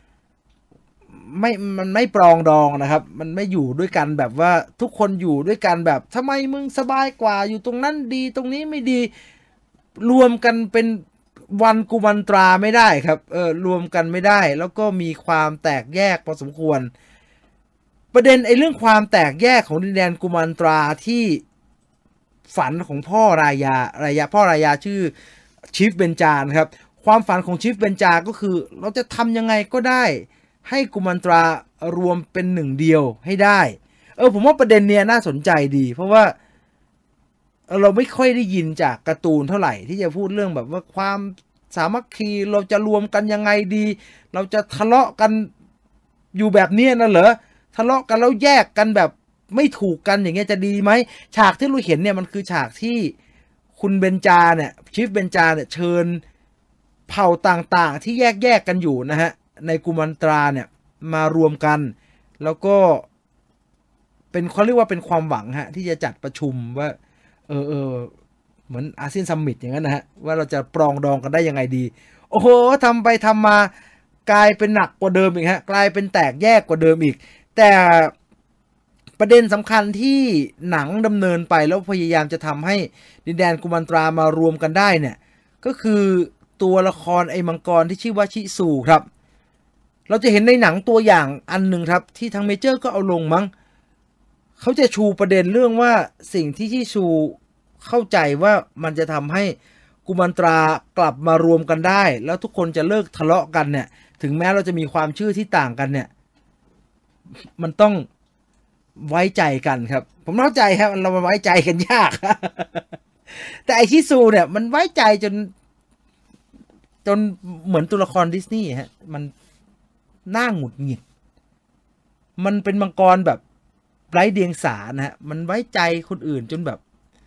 มันไม่ปรองดองนะครับมันไม่อยู่ด้วยกันแบบว่าทุกคนอยู่ด้วยกันแบบทำไมมึงสบายกว่าอยู่ตรงนั้นดีตรงนี้ไม่ดีรวมกันเป็นวันกุมันตราไม่ได้ครับรวมกันไม่ได้แล้วก็มีความแตกแยกพอสมควรประเด็นเรื่องความแตกแยกของดินแดนกุมันตราที่ฝันของพ่อรายาพ่อรายาชื่อชีฟเบนจานครับความฝันของชีฟเบนจาก็คือเราจะทำยังไงก็ได้ให้กุมันตรารวมเป็นหนึ่งเดียวให้ได้ผมว่าประเด็นเนี้ยน่าสนใจดีเพราะว่าเราไม่ค่อยได้ยินจากการ์ตูนเท่าไหร่ที่จะพูดเรื่องแบบว่าความสามัคคีเราจะรวมกันยังไงดีเราจะทะเลาะกันอยู่แบบนี้นะเหรอทะเลาะกันแล้วแยกกันแบบไม่ถูกกันอย่างเงี้ยจะดีไหมฉากที่เราเห็นเนี่ยมันคือฉากที่คุณเบนจาเนี่ยชีฟเบนจาเนี่ยเชิญเผ่าต่างๆที่แยกกันอยู่นะฮะในกุมันตราเนี่ยมารวมกันแล้วก็เป็นเขาเรียกว่าเป็นความหวังฮะที่จะจัดประชุมว่าเหมือนอาเซียนซัมมิตอย่างนั้นนะฮะว่าเราจะปรองดองกันได้ยังไงดีโอ้โหทำไปทำมากลายเป็นหนักกว่าเดิมอีกฮะกลายเป็นแตกแยกกว่าเดิมอีกแต่ประเด็นสำคัญที่หนังดำเนินไปแล้วพยายามจะทำให้ดินแดนกุมันตรามารวมกันได้เนี่ยก็คือตัวละครไอ้มังกรที่ชื่อว่าชิซูครับเราจะเห็นในหนังตัวอย่างอันหนึ่งครับที่ทางเมเจอร์ก็เอาลงมั้งเขาจะชูประเด็นเรื่องว่าสิ่งที่ชิซูเข้าใจว่ามันจะทำให้กุมันตรากลับมารวมกันได้แล้วทุกคนจะเลิกทะเลาะกันเนี่ยถึงแม้เราจะมีความเชื่อที่ต่างกันเนี่ยมันต้องไว้ใจกันครับผมเข้าใจครับเราไว้ใจกันยากแต่ไอชิซูเนี่ยมันไว้ใจจนเหมือนตัวละครดิสนีย์ฮะมันน่าหงุดหงิดมันเป็นมังกรแบบไร้เดียงสานะฮะมันไว้ใจคนอื่นจนแบบ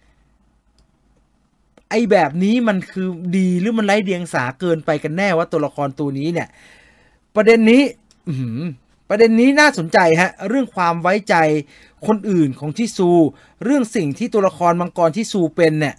ไอแบบนี้มันคือดีหรือมันไร้เดียงสาเกินไปกันแน่ว่าตัวละครตัวนี้เนี่ยประเด็นนี้ประเด็นนี้น่าสนใจฮะเรื่องความไว้ใจคนอื่นของชิซูเรื่องสิ่งที่ตัวละครมังกรชิซูเป็นเนี่ย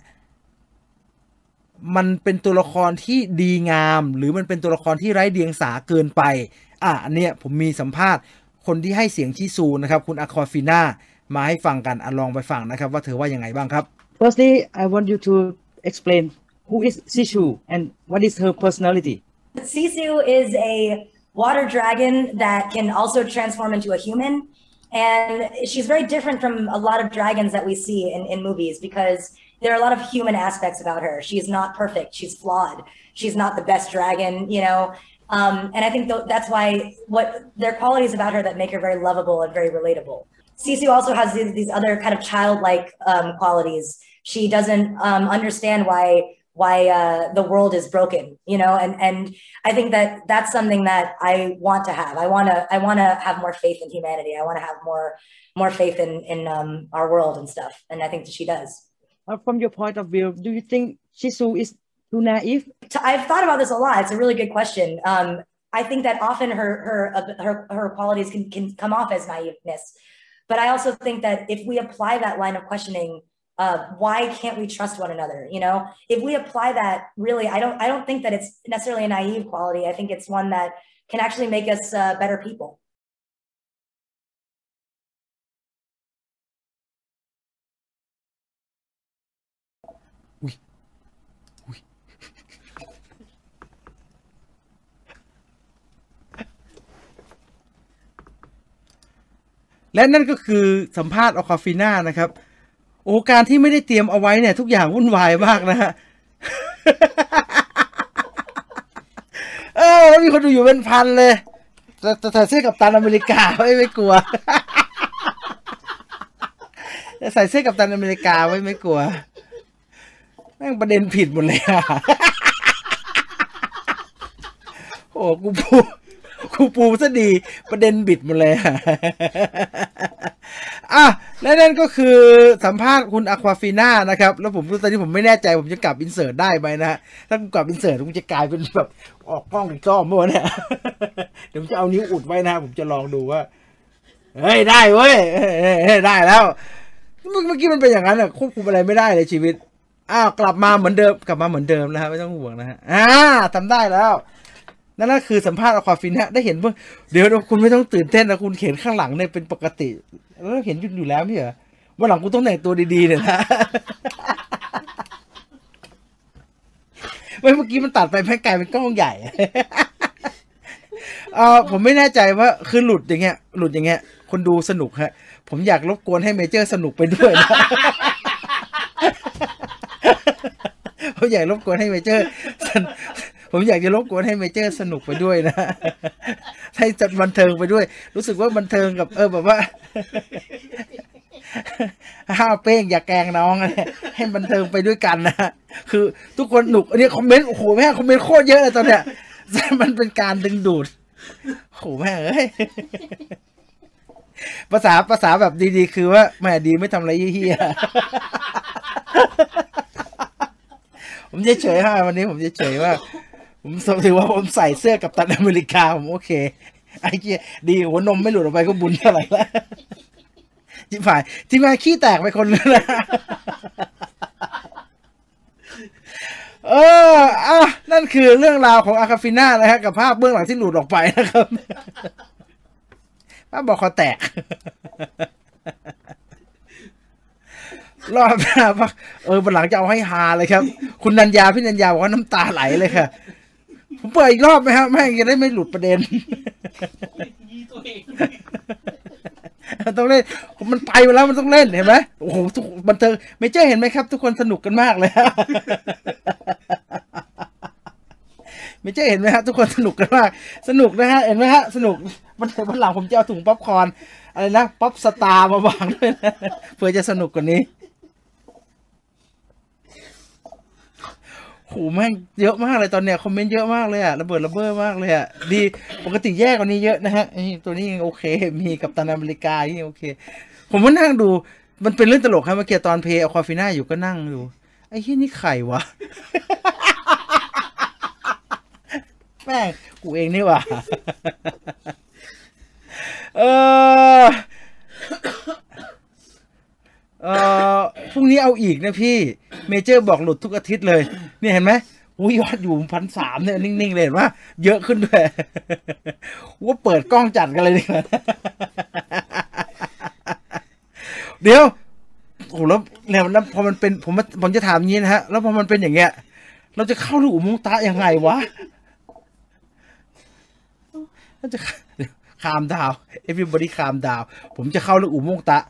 มันเป็นตัวละครที่ดีงามหรือมันเป็นตัวละครที่ไร้เดียงสาเกินไปอันเนี้ยผมมีสัมภาษณ์คนที่ให้เสียงชิซูนะครับคุณอาควาฟิน่ามาให้ฟังกันลองไปฟังนะครับว่าเธอว่ายังไงบ้างครับ Firstly, I want you to explain who is Sisu and what is her personality. Sisu is a water dragon that can also transform into a human. And she's very different from a lot of dragons that we see in movies because there are a lot of human aspects about her. She's not perfect. She's flawed. She's not the best dragon, you know. And I think that's why what there are qualities about her that make her very lovable and very relatable. Sisu also has these other kind of childlike qualities. She doesn't understand the world is broken, you know, and I think that that's something that I want to have. I want to have more faith in humanity. I want to have more faith in our world and stuff, and I think that she does. From your point of view, do you think Jisoo is too naive? I've thought about this a lot. It's a really good question. I think that often her qualities can come off as naiveness, but I also think that if we apply that line of questioning, why can't we trust one another? You know, if we apply that, really, I don't think that it's necessarily a naive quality. I think it's one that can actually make us better people. และนั่นก็คือสัมภาษณ์อควาฟีน่านะครับโอ้การที่ไม่ได้เตรียมเอาไว้เนี่ยทุกอย่างวุ่นวายมากนะฮะ แล้วมีคนดูอยู่เป็นพันเลยแต่ใส่เสื้อกัปตันอเมริกาไม่กลัว ใส่เสื้อกัปตันอเมริกาไม่กลัวแม่งประเด็นผิดหมดเลยอะ โอ้กูปูซะดีประเด็นบิดหมดเลยและนั่นก็คือสัมภาษณ์คุณอควาฟีน่านะครับแล้วผมตอนนี้ผมไม่แน่ใจผมจะกลับอินเสิร์ตได้ไหมนะฮะถ้ากูกลับอินเสิร์ตกูจะกลายเป็นแบบออกกล้องอีกกล้องเมื่อเนี่ย เดี๋ยวผมจะเอานิ้วอุดไว้นะผมจะลองดูว่าเฮ้ยได้เว้ยได้แล้วเมื่อกี้มันเป็นอย่างนั้นอ่ะควบคุมอะไรไม่ได้เลยชีวิตกลับมาเหมือนเดิมนะฮะไม่ต้องห่วงนะฮะทำได้แล้วนั่นคือสัมภาษณ์อควาฟีน่าได้เห็นว่าเดี๋ยวคุณไม่ต้องตื่นเต้นนะคุณเห็นข้างหลังเนี่ยเป็นปกติแล้วเห็นอยู่แล้วไม่เหรอวันหลังกูต้องแต่งตัวดีๆเนี่ยนะ เมื่อกี้มันตัดไปแม่งกลายเป็นกล้องใหญ่ ผมไม่แน่ใจว่าคือหลุดอย่างเงี้ยคนดูสนุกฮะผมอยากรบกวนให้เมเจอร์สนุกไปด้วยนะ ผมอยากรบกวนให้เมเจอร์ผมอยากจะรบกวนให้เมเจอร์สนุกไปด้วยนะ ให้จัดบันเทิงไปด้วยรู้สึกว่าบันเทิงกับแบบว่า ห้าวเป้งอย่าแกล้งน้องให้บันเทิงไปด้วยกันนะคือทุกคนหนุกอันนี้คอมเมนต์โอ้โหแม่คอมเมนต์โคตรเยอะเลยตอนเนี้ยมันเป็นการดึงดูดโอ้โหแม่เอ้ย ภาษาแบบดีๆคือว่าแม่ดีไม่ทำอะไรเหี้ยผมเฉยๆฮะวันนี้ผมเฉยๆว่าผมถือว่าผมใส่เสื้อกัปตันอเมริกาผมโอเคไอ้เหี้ยดีหัวนมไม่หลุดออกไปก็บุญเท่าไหร่แล้วจิ๋มฝ่ายทีมงานขี้แตกไปคนนึงนะนั่นคือเรื่องราวของอาคาฟิน่านะฮะกับภาพเบื้องหลังที่หลุดออกไปนะครับป้าบอกคอแตกรอบหน้าวันหลังจะเอาให้ฮาเลยครับคุณนัญญาพี่นัญญาบอกว่าน้ำตาไหลเลยค่ะผมเปิดอีกรอบไหมครับแม่งจะได้ไม่หลุดประเด็นต้องเล่นมันไปแล้วมันต้องเล่นเห็นไหมโอ้โหทุกบันเทิงเมเจอร์เห็นไหมครับทุกคนสนุกกันมากเลยเมเจอร์เห็นไหมฮะทุกคนสนุกกันมากสนุกนะฮะเห็นไหมฮะสนุกวันหลังผมจะเอาถุงป๊อปคอร์นอะไรนะป๊อปสตาร์มาวางด้วยนะเพื่อจะสนุกกว่านี้โหแม่งเยอะมากเลยตอนเนี้ยคอมเมนต์เยอะมากเลยอะระเบิดระเบ้อมากเลยอะดีปกติแย่กว่านี้เยอะนะฮะตัวนี้ยังโอเคมีกัปตันอเมริกาที่โอเคผมก็นั่งดูมันเป็นเรื่องตลกครับเมื่อกี้ตอนเพย์อควาฟีน่าอยู่ก็นั่งดูไอ้ที่นี่ไข่วะ แม่งกูเองนี่หว่าพรุ่งนี้เอาอีกนะพี่เมเจอร์บอกหลุดทุกอาทิตย์เลยเนี่ยเห็นไหมยอดอยู่1,300เนี่ยนิ่งๆเลยว่าเยอะขึ้นด้วยว่าเปิดกล้องจัดกันเลยดีกว่าเดี๋ยวโอ้แล้วพอมันเป็นผมจะถามงี้นะฮะแล้วพอมันเป็นอย่างเงี้ยเราจะเข้าลูกอุโมงค์ตะยังไงวะเราจะคามดาว everybody คามดาวผมจะเข้าลูกอุโมงค์ตะ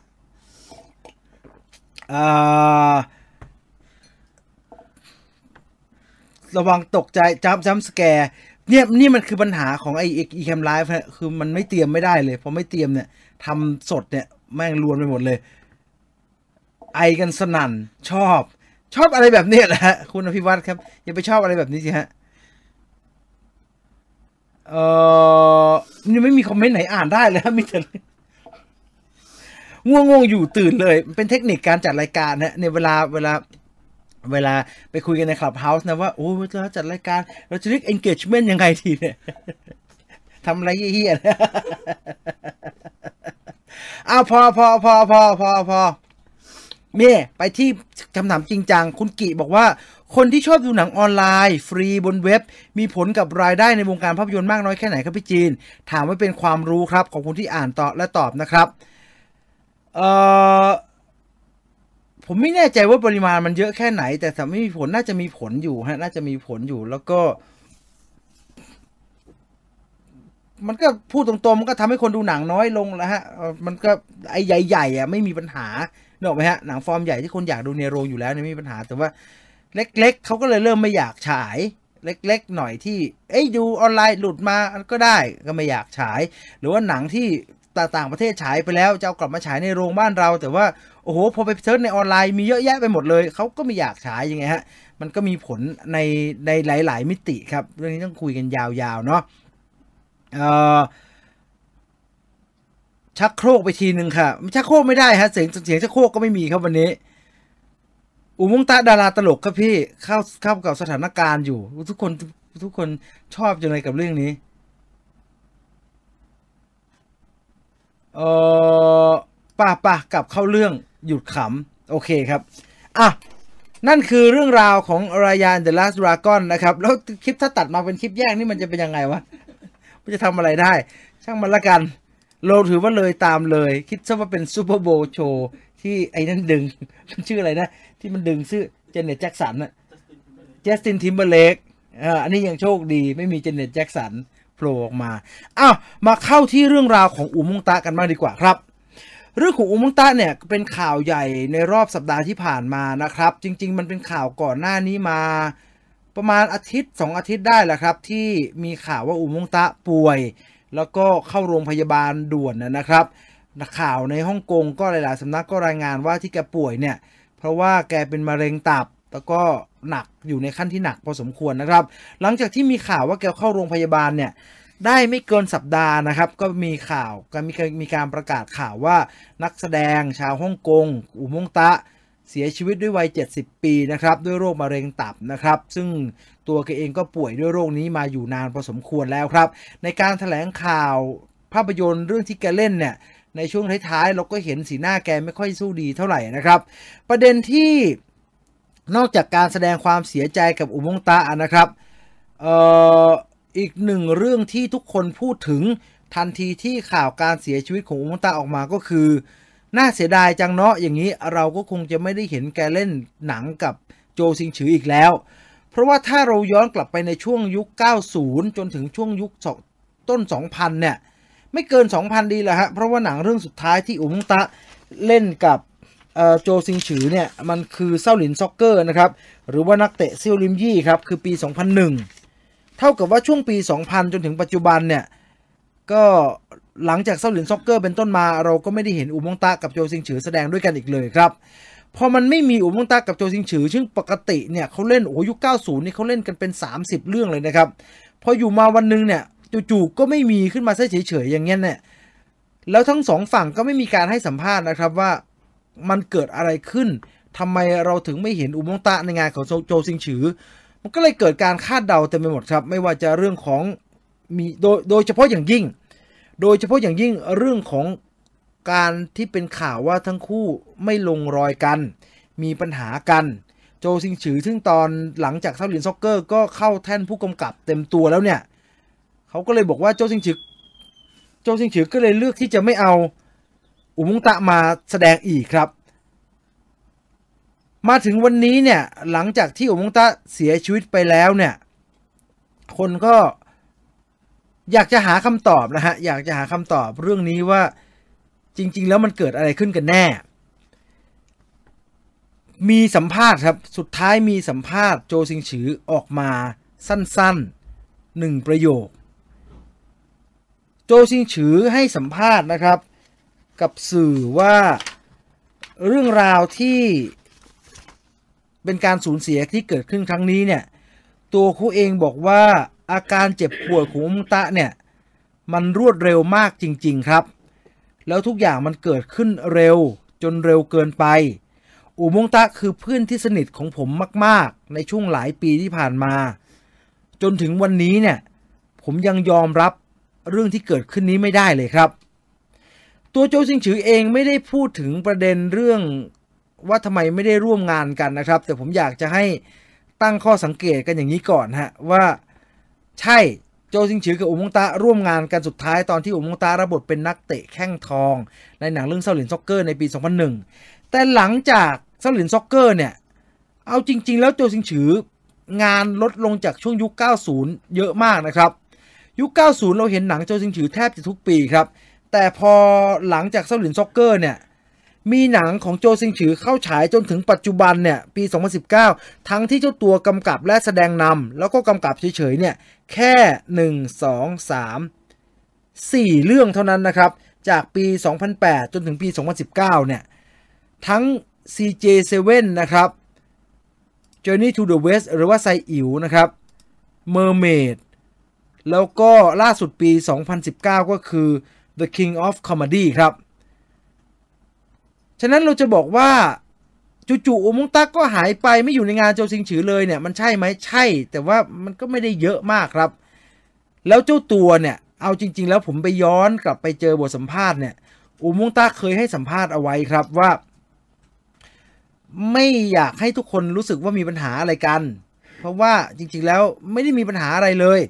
ระวังตกใจจัมป์สแกร์เนี่ยนี่มันคือปัญหาของไอ้อีแคมไลฟ์ฮะคือมันไม่เตรียมไม่ได้เลยพอไม่เตรียมเนี่ยทำสดเนี่ยแม่งรวนไปหมดเลยไอกันสนั่นชอบชอบอะไรแบบนี้แหละฮะคุณอภิวัตครับอย่าไปชอบอะไรแบบนี้สิฮะนี่ไม่มีคอมเมนต์ไหนอ่านได้เลยฮะมีแต่ง่วงอยู่ตื่นเลยเป็นเทคนิคการจัดรายการนะเนี่ยเวลาไปคุยกันในคลับเฮาส์นะว่าโอ้เราจัดรายการเราจะเรียก engagement ยังไงทีเนี่ยทำอะไรเฮี้ยๆนะอ้าวพอเม่ไปที่คำถามจริงจังคุณกิบอกว่าคนที่ชอบดูหนังออนไลน์ฟรีบนเว็บมีผลกับรายได้ในวงการภาพยนตร์มากน้อยแค่ไหนครับพี่จีนถามไว้เป็นความรู้ครับของคุณที่อ่านต่อและตอบนะครับผมไม่แน่ใจว่าปริมาณมันเยอะแค่ไหนแต่ถ้าไม่มีผลน่าจะมีผลอยู่ฮะน่าจะมีผลอยู่แล้วก็มันก็พูดตรงๆมันก็ทำให้คนดูหนังน้อยลงแล้วฮะมันก็ไอ้ใหญ่ๆอ่ะไม่มีปัญหาเนอะไหมฮะหนังฟอร์มใหญ่ที่คนอยากดูในโรงอยู่แล้วเนี่ยไม่มีปัญหาแต่ว่าเล็กๆเขาก็เลยเริ่มไม่อยากฉายเล็กๆหน่อยที่ดูออนไลน์หลุดมาก็ได้ก็ไม่อยากฉายหรือว่าหนังที่ต่างประเทศฉายไปแล้วจะเอากลับมาฉายในโรงบ้านเราแต่ว่าโอ้โหพอไปเซิร์ชในออนไลน์มีเยอะแยะไปหมดเลยเขาก็ไม่อยากฉายยังไงฮะมันก็มีผลในหลายๆมิติครับเรื่องนี้ต้องคุยกันยาวๆเนาะชักโครกไปทีหนึ่งค่ะชักโครกไม่ได้ฮะเสียงชักโครกก็ไม่มีครับวันนี้อุมงตะดาราตลกครับพี่เข้ากับสถานการณ์อยู่ทุกคนชอบจังเลยกับเรื่องนี้ป่ะกลับเข้าเรื่องหยุดขำโอเคครับอ่ะนั่นคือเรื่องราวของรายาน The Last Dragon นะครับแล้วคลิปถ้าตัดมาเป็นคลิปแยกนี่มันจะเป็นยังไงวะมันจะทำอะไรได้ช่างมันละกันเราถือว่าเลยตามเลยคิดซะว่าเป็นซูเปอร์โบว์โชว์ที่ไอ้นั่นดึงชื่ออะไรนะที่มันดึงชื่อเจเน็ตแจ็คสันน่ะจัสตินทิมเบอร์เลกอันนี้ยังโชคดีไม่มีเจเน็ตแจ็คสันโผล่ออกมาอ้าวมาเข้าที่เรื่องราวของอุมงตะกันบ้างดีกว่าครับเรื่องของอุมงตะเนี่ยเป็นข่าวใหญ่ในรอบสัปดาห์ที่ผ่านมานะครับจริงๆมันเป็นข่าวก่อนหน้านี้มาประมาณอาทิตย์2 อาทิตย์ได้แหละครับที่มีข่าวว่าอุมงตะป่วยแล้วก็เข้าโรงพยาบาลด่วนนะครับข่าวในฮ่องกงก็หลายๆสำนักก็รายงานว่าที่แกป่วยเนี่ยเพราะว่าแกเป็นมะเร็งตับแล้วก็หนักอยู่ในขั้นที่หนักพอสมควรนะครับหลังจากที่มีข่าวว่าแกเข้าโรงพยาบาลเนี่ยได้ไม่เกินสัปดาห์นะครับก็มีข่าวมีการประกาศข่าวว่านักแสดงชาวฮ่องกงอุมงตะเสียชีวิตด้วยวัย70 ปีนะครับด้วยโรคมะเร็งตับนะครับซึ่งตัวแกเองก็ป่วยด้วยโรคนี้มาอยู่นานพอสมควรแล้วครับในการแถลงข่าวภาพยนตร์เรื่องที่แกเล่นเนี่ยในช่วงท้ายๆเราก็เห็นสีหน้าแกไม่ค่อยสู้ดีเท่าไหร่นะครับประเด็นที่นอกจากการแสดงความเสียใจกับอุมงตะนะครับอีกหนึ่งเรื่องที่ทุกคนพูดถึงทันทีที่ข่าวการเสียชีวิตของอุมงตะออกมาก็คือน่าเสียดายจังเนาะอย่างนี้เราก็คงจะไม่ได้เห็นแกเล่นหนังกับโจซิงฉืออีกแล้วเพราะว่าถ้าเราย้อนกลับไปในช่วงยุค90จนถึงช่วงยุคต้น 2000เนี่ยไม่เกิน 2,000 ดีแหละฮะเพราะว่าหนังเรื่องสุดท้ายที่อุมงตะเล่นกับโจซิงฉือเนี่ยมันคือเซาหลินซ็อกเกอร์นะครับหรือว่านักเตะเซี่ยวลิมยี่ครับคือปี 2001เท่ากับว่าช่วงปี 2000 จนถึงปัจจุบันเนี่ยก็หลังจากเซาหลินซ็อกเกอร์เป็นต้นมาเราก็ไม่ได้เห็นอุมงตะกับโจซิงฉือแสดงด้วยกันอีกเลยครับพอมันไม่มีอุมงตะกับโจซิงฉือซึ่งปกติเนี่ยเขาเล่นยุค 90 นี่เขาเล่นกันเป็น30 เรื่องเลยนะครับพออยู่มาวันนึงเนี่ยจู่ๆก็ไม่มีขึ้นมาเฉยๆอย่างเงี้ยเนี่ยแล้วทั้งสองฝั่งก็ไม่มีการให้สัมภาษณ์นะครับว่ามันเกิดอะไรขึ้นทำไมเราถึงไม่เห็นอุมงตะในงานของโจซิงฉือมันก็เลยเกิดการคาดเดาเต็มไปหมดครับไม่ว่าจะเรื่องของโดยเฉพาะอย่างยิ่งเรื่องของการที่เป็นข่าวว่าทั้งคู่ไม่ลงรอยกันมีปัญหากันโจซิงฉือซึ่งตอนหลังจากเซาหลินซ็อกเกอร์ก็เข้าแท่นผู้กำกับเต็มตัวแล้วเนี่ยเขาก็เลยบอกว่าโจซิงฉือก็เลยเลือกที่จะไม่เอาอุมงตะมาแสดงอีกครับมาถึงวันนี้เนี่ยหลังจากที่อุมงตะเสียชีวิตไปแล้วเนี่ยคนก็อยากจะหาคำตอบนะฮะอยากจะหาคำตอบเรื่องนี้ว่าจริงๆแล้วมันเกิดอะไรขึ้นกันแน่มีสัมภาษณ์ครับสุดท้ายมีสัมภาษณ์โจซิงฉือออกมาสั้นๆ1 ประโยคโจซิงฉือให้สัมภาษณ์นะครับกับสื่อว่าเรื่องราวที่เป็นการสูญเสียที่เกิดขึ้นครั้งนี้เนี่ยตัวเขาเองบอกว่าอาการเจ็บป่วยของอุมงตะเนี่ยมันรวดเร็วมากจริงๆครับแล้วทุกอย่างมันเกิดขึ้นเร็วจนเร็วเกินไปอุมงตะคือเพื่อนที่สนิทของผมมากๆในช่วงหลายปีที่ผ่านมาจนถึงวันนี้เนี่ยผมยังยอมรับเรื่องที่เกิดขึ้นนี้ไม่ได้เลยครับตัวโจซิงฉือเองไม่ได้พูดถึงประเด็นเรื่องว่าทำไมไม่ได้ร่วมงานกันนะครับแต่ผมอยากจะให้ตั้งข้อสังเกตกันอย่างนี้ก่อนฮะว่าใช่โจซิงฉือกับอุมงตะร่วมงานกันสุดท้ายตอนที่อุมงตะรับบทเป็นนักเตะแข้งทองในหนังเรื่องเซาหลินซ็อกเกอร์ในปี 2001 แต่หลังจากเซาหลินซ็อกเกอร์เนี่ยเอาจริงๆแล้วโจซิงฉืองานลดลงจากช่วงยุค 90 เยอะมากนะครับยุค 90 เราเห็นหนังโจซิงฉือแทบจะทุกปีครับแต่พอหลังจากเซาหลินซ็อกเกอร์เนี่ยมีหนังของโจซิงฉือเข้าฉายจนถึงปัจจุบันเนี่ยปี 2019 ทั้งที่เจ้าตัวกำกับและแสดงนำแล้วก็กำกับเฉยๆเนี่ยแค่1 2 3 4เรื่องเท่านั้นนะครับจากปี 2008 จนถึงปี 2019 เนี่ยทั้ง CJ7 นะครับ Journey to the West หรือว่าไซอิ๋วนะครับ Mermaid แล้วก็ล่าสุดปี 2019 ก็คือ The King of Comedy ครับฉะนั้นเราจะบอกว่าจู่ๆอุมงตักก็หายไปไม่อยู่ในงานโจซิงฉือเลยเนี่ยมันใช่ไหมใช่แต่ว่ามันก็ไม่ได้เยอะมากครับแล้วเจ้าตัวเนี่ยเอาจริงๆแล้วผมไปย้อนกลับไปเจอบทสัมภาษณ์เนี่ยอุมงตักเคยให้สัมภาษณ์เอาไว้ครับว่าไม่อยากให้ทุกคนรู้สึกว่ามีปัญหาอะไรกันเพราะว่าจริงๆแล้วไม่ได้มีปัญหาอะไรเลย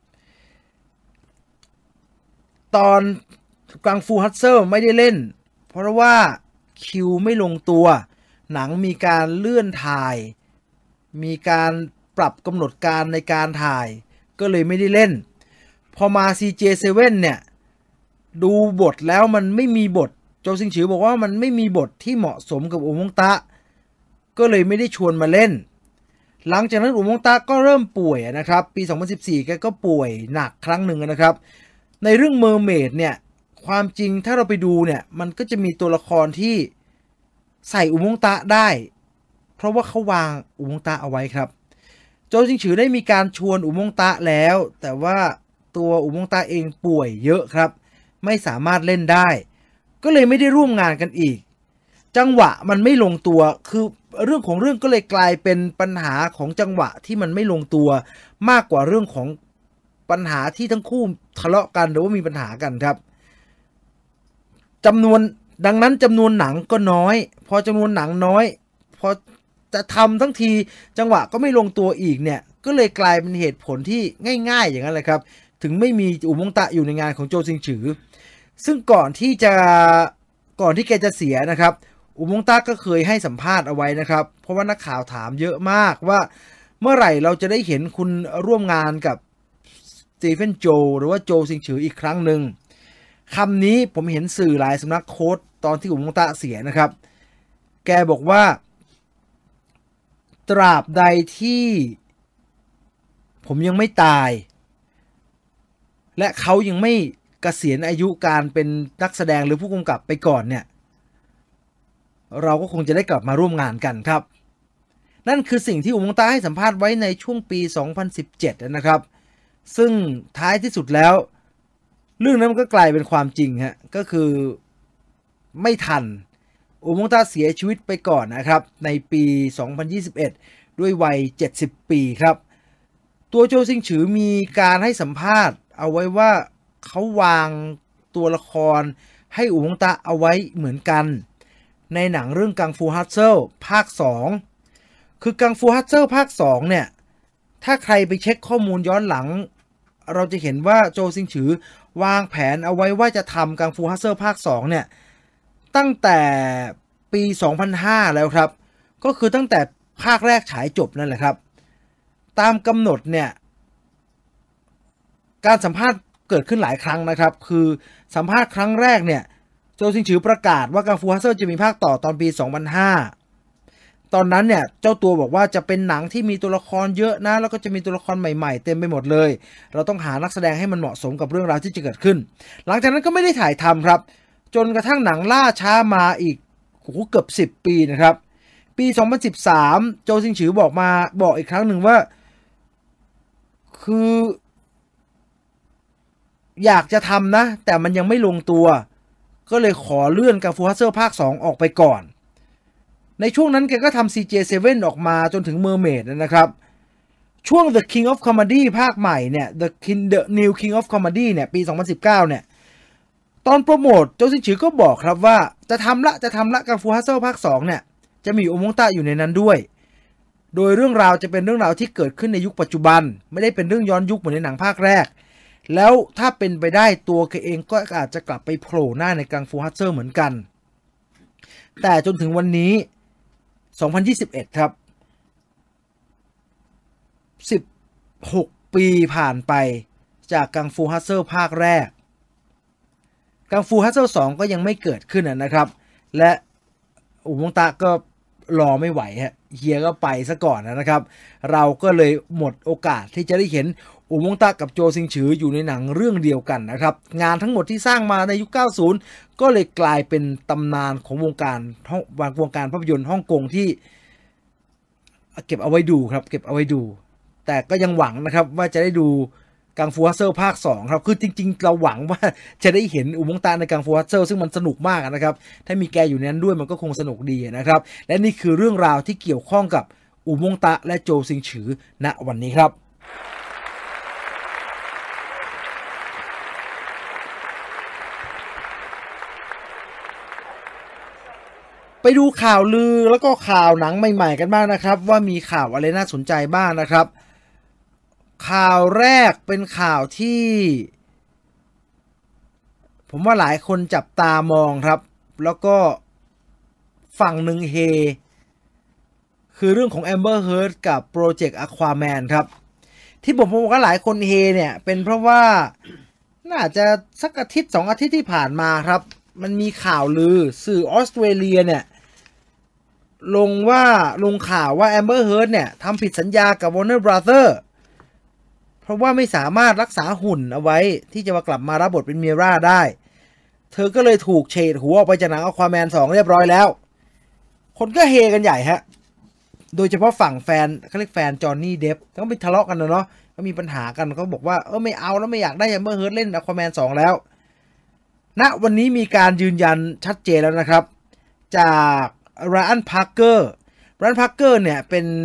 ตอนกังฟูฮัตเซิลไม่ได้เล่นเพราะว่าคิวไม่ลงตัวหนังมีการเลื่อนถ่ายมีการปรับกำหนดการในการถ่ายก็เลยไม่ได้เล่นพอมา CJ7 เนี่ยดูบทแล้วมันไม่มีบทโจซิงฉือบอกว่ามันไม่มีบทที่เหมาะสมกับอุมงตะก็เลยไม่ได้ชวนมาเล่นหลังจากนั้นอุมงตะก็เริ่มป่วยนะครับปี 2014 แกก็ป่วยหนักครั้งหนึ่งนะครับในเรื่อง Mermaid เนี่ยความจริงถ้าเราไปดูเนี่ยมันก็จะมีตัวละครที่ใส่อุมงตะได้เพราะว่าเขาวางอุมงตะเอาไว้ครับโจซิงฉือได้มีการชวนอุมงตะแล้วแต่ว่าตัวอุมงตะเองป่วยเยอะครับไม่สามารถเล่นได้ก็เลยไม่ได้ร่วมงานกันอีกจังหวะมันไม่ลงตัวคือเรื่องของเรื่องก็เลยกลายเป็นปัญหาของจังหวะที่มันไม่ลงตัวมากกว่าเรื่องของปัญหาที่ทั้งคู่ทะเลาะกันหรือว่ามีปัญหากันครับดังนั้นจำนวนหนังก็น้อยพอจำนวนหนังน้อยพอจะทำทั้งทีจังหวะก็ไม่ลงตัวอีกเนี่ยก็เลยกลายเป็นเหตุผลที่ง่ายๆอย่างนั้นเลยครับถึงไม่มีอุมงตะอยู่ในงานของโจซิงฉือซึ่งก่อนที่แกจะเสียนะครับอุมงตะก็เคยให้สัมภาษณ์เอาไว้นะครับเพราะว่านักข่าวถามเยอะมากว่าเมื่อไหร่เราจะได้เห็นคุณร่วมงานกับสตีเฟนโจหรือว่าโจซิงฉืออีกครั้งหนึ่งคำนี้ผมเห็นสื่อหลายสำนักโค้ดตอนที่อุมงตะเสียนะครับแกบอกว่าตราบใดที่ผมยังไม่ตายและเขายังไม่เกษียณอายุการเป็นนักแสดงหรือผู้กำกับไปก่อนเนี่ยเราก็คงจะได้กลับมาร่วมงานกันครับนั่นคือสิ่งที่อุมงตะให้สัมภาษณ์ไว้ในช่วงปี 2017 นะครับซึ่งท้ายที่สุดแล้วเรื่องนั้นมันก็กลายเป็นความจริงฮะก็คือไม่ทันอุมงตะเสียชีวิตไปก่อนนะครับในปี 2021 ด้วยวัย 70 ปีครับตัวโจซิงฉือมีการให้สัมภาษณ์เอาไว้ว่าเขาวางตัวละครให้อุมงตะเอาไว้เหมือนกันในหนังเรื่องกังฟูฮัตเซิลภาค 2คือกังฟูฮัตเซิลภาค 2เนี่ยถ้าใครไปเช็คข้อมูลย้อนหลังเราจะเห็นว่าโจซิงฉือวางแผนเอาไว้ว่าจะทำกังฟูฮัตเซิลภาค 2เนี่ยตั้งแต่ปี 2005 แล้วครับก็คือตั้งแต่ภาคแรกฉายจบนั่นแหละครับตามกำหนดเนี่ยการสัมภาษณ์เกิดขึ้นหลายครั้งนะครับคือสัมภาษณ์ครั้งแรกเนี่ยโจซิงฉือประกาศว่ากังฟูฮัตเซิลจะมีภาคต่อตอนปี 2005 ตอนนั้นเนี่ยเจ้าตัวบอกว่าจะเป็นหนังที่มีตัวละครเยอะนะแล้วก็จะมีตัวละครใหม่ๆเต็มไปหมดเลยเราต้องหานักแสดงให้มันเหมาะสมกับเรื่องราวที่จะเกิดขึ้นหลังจากนั้นก็ไม่ได้ถ่ายทำครับจนกระทั่งหนังล่าช้ามาอีกเกือบ10 ปีนะครับปี 2013 โจซิงฉือบอกอีกครั้งหนึ่งว่าคืออยากจะทำนะแต่มันยังไม่ลงตัวก็เลยขอเลื่อนกังฟูฮัสเซิลภาค 2 ออกไปก่อนในช่วงนั้นแกก็ทำ CJ7 ออกมาจนถึง Mermaid นะครับช่วง The King of Comedy ภาคใหม่เนี่ย The New King of Comedy เนี่ยปี 2019 เนี่ยตอนโปรโมทโจซิงฉือก็บอกครับว่าจะทำละกังฟูฮัสเซิลภาค 2 เนี่ยจะมีอุมงต้าอยู่ในนั้นด้วยโดยเรื่องราวจะเป็นเรื่องราวที่เกิดขึ้นในยุคปัจจุบันไม่ได้เป็นเรื่องย้อนยุคเหมือนในหนังภาคแรกแล้วถ้าเป็นไปได้ตัวแกเองก็อาจจะกลับไปโผล่หน้าในกังฟูฮัสเซิลเหมือนกันแต่จนถึงวันนี้2021 ครับ16 ปีผ่านไปจากกังฟูฮัสเซิลภาคแรกกังฟูฮัสเซิล2ก็ยังไม่เกิดขึ้นนะครับและอุมงตะก็รอไม่ไหวฮะเฮียก็ไปซะก่อนนะครับเราก็เลยหมดโอกาสที่จะได้เห็นอุมงตะกับโจซิงฉืออยู่ในหนังเรื่องเดียวกันนะครับงานทั้งหมดที่สร้างมาในยุค 90 ก็เลยกลายเป็นตำนานของวงการภาพยนตร์ฮ่องกงที่เก็บเอาไว้ดูครับเก็บเอาไว้ดูแต่ก็ยังหวังนะครับว่าจะได้ดูกังฟูฮัสเซิลภาค 2 ครับคือจริงๆเราหวังว่าจะได้เห็นอุมงตะในกังฟูฮัสเซิลซึ่งมันสนุกมากนะครับถ้ามีแกอยู่ในนั้นด้วยมันก็คงสนุกดีนะครับและนี่คือเรื่องราวที่เกี่ยวข้องกับอุมงตะและโจซิงฉือณวันนี้ครับไปดูข่าวลือแล้วก็ข่าวหนังใหม่ๆกันบ้างนะครับว่ามีข่าวอะไรน่าสนใจบ้างนะครับข่าวแรกเป็นข่าวที่ผมว่าหลายคนจับตามองครับแล้วก็ฝั่งหนึ่งเฮคือเรื่องของ Amber Heard กับโปรเจกต์ Aquaman ครับที่ผมบอกว่าหลายคนเฮเนี่ยเป็นเพราะว่าน่าจะสักอาทิตย์2 อาทิตย์ที่ผ่านมาครับมันมีข่าวลือสื่อออสเตรเลียเนี่ยลงข่าวว่า Amber Heard เนี่ยทำผิดสัญญากับ Warner Brother เพราะว่าไม่สามารถรักษาหุ่นเอาไว้ที่จะมากลับมารับบทเป็นเมียร่าได้เธอก็เลยถูกเฉดหัวออกไปจากหนัง Aquaman 2 เรียบร้อยแล้วคนก็เฮกันใหญ่ฮะโดยเฉพาะฝั่งแฟนเขาเรียกแฟนจอห์นนี่เดฟต้องไปทะเลาะกันเนาะก็มีปัญหากันเขาบอกว่าไม่เอาแล้วไม่อยากได้ Amber Heard เล่น Aquaman 2 แล้วณวันนี้มีการยืนยันชัดเจนแล้วนะครับจากไรอัน พาร์เกอร์เนี่ย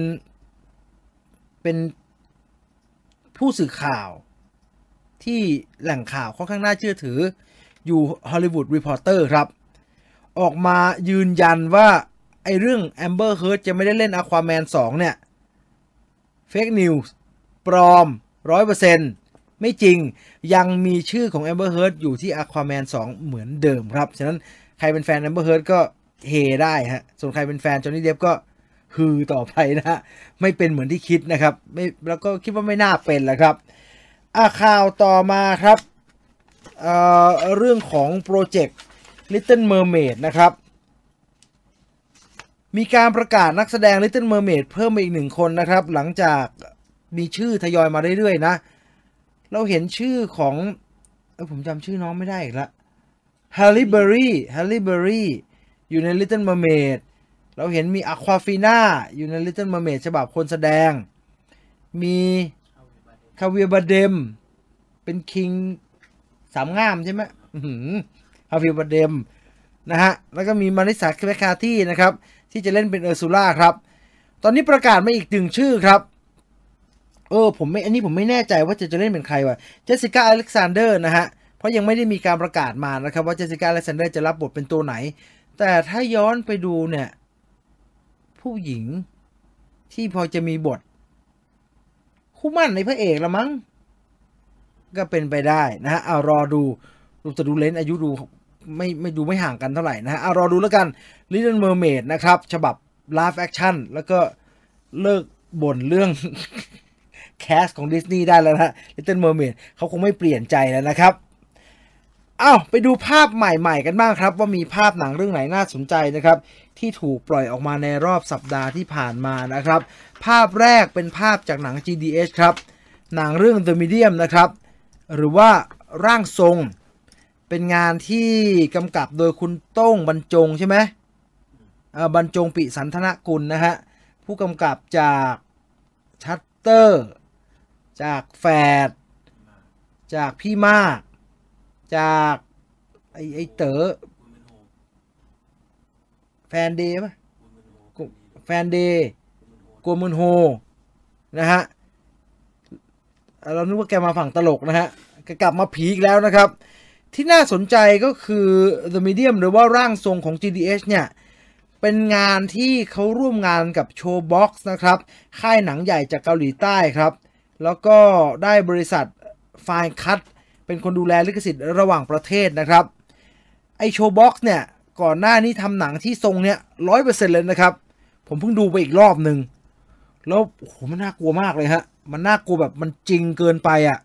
เป็นผู้สื่อข่าวที่แหล่งข่าวค่อนข้างน่าเชื่อถืออยู่ Hollywood Reporter ครับออกมายืนยันว่าไอ้เรื่อง Amber Heard จะไม่ได้เล่น Aquaman 2 เนี่ย Fake News ปลอม 100% ไม่จริงยังมีชื่อของ Amber Heard อยู่ที่ Aquaman 2 เหมือนเดิมครับฉะนั้นใครเป็นแฟน Amber Heard ก็เฮได้ฮะส่วนใครเป็นแฟนจอห์นนี่เดฟก็ฮือต่อไปนะฮะไม่เป็นเหมือนที่คิดนะครับไม่แล้วก็คิดว่าไม่น่าเป็นแหละครับข่าวต่อมาครับเรื่องของโปรเจกต์ Little Mermaid นะครับมีการประกาศนักแสดง Little Mermaid เพิ่มมาอีก1 คนนะครับหลังจากมีชื่อทยอยมาเรื่อยๆนะเราเห็นชื่อของผมจำชื่อน้องไม่ได้อีกละ Halle Berry อยู่ใน Little Mermaid เราเห็นมี Aquafina อยู่ใน Little Mermaid ฉบับคนแสดงมีคาเวียร์บาเดมเป็นคิงสามงามใช่ไหมคาเวียร์บาเดมนะฮะแล้วก็มีมาริสาแมคคาที่นะครับที่จะเล่นเป็นเออร์ซูล่าครับตอนนี้ประกาศมาอีก1 ชื่อครับอันนี้ผมไม่แน่ใจว่าจะเล่นเป็นใครวะเจสสิก้าอเล็กซานเดอร์นะฮะเพราะยังไม่ได้มีการประกาศมานะครับว่าเจสสิก้าอเล็กซานเดอร์จะรับบทเป็นตัวไหนแต่ถ้าย้อนไปดูเนี่ยผู้หญิงที่พอจะมีบทคู่มั่นในพระเอกละมั้งก็เป็นไปได้นะฮะรอดูจะดูเลนส์อายุดูไม่ห่างกันเท่าไหร่นะฮะรอดูแล้วกัน Little Mermaid นะครับฉบับ Live Action แล้วก็เลิกบ่นเรื่อง แคสของดิสนีย์ได้แล้วนะ Little Mermaid เขาคงไม่เปลี่ยนใจแล้วนะครับไปดูภาพใหม่ๆกันบ้างครับว่ามีภาพหนังเรื่องไหนน่าสนใจนะครับที่ถูกปล่อยออกมาในรอบสัปดาห์ที่ผ่านมานะครับภาพแรกเป็นภาพจากหนัง GDH ครับหนังเรื่อง The Medium นะครับหรือว่าร่างทรงเป็นงานที่กำกับโดยคุณโต้งบรรจงใช่ไหมบรรจงปิสันธนกุลนะฮะผู้กำกับจากชัตเตอร์จากแฟดจากพี่มากจากไอเต๋อแฟนเดย์ป่ะแฟนเดย์กวนมุนโฮนะฮะเรานึกว่าแกมาฝั่งตลกนะฮะแกกลับมาผีอีกแล้วนะครับที่น่าสนใจก็คือ The Medium หรือว่าร่างทรงของ GDH เนี่ยเป็นงานที่เขาร่วมงานกับ Showbox นะครับค่ายหนังใหญ่จากเกาหลีใต้ครับแล้วก็ได้บริษัท Fine Cut เป็นคนดูแลลิขสิทธิ์ระหว่างประเทศนะครับไอ Showbox เนี่ยก่อนหน้านี้ทำหนังที่ทรงเนี่ย 100% เลยนะครับผมเพิ่งดูไปอีกรอบหนึ่งแล้วโอ้โหมันน่ากลัวมากเลยฮะมันน่ากลัวแบบมันจริงเกินไปอ่ะ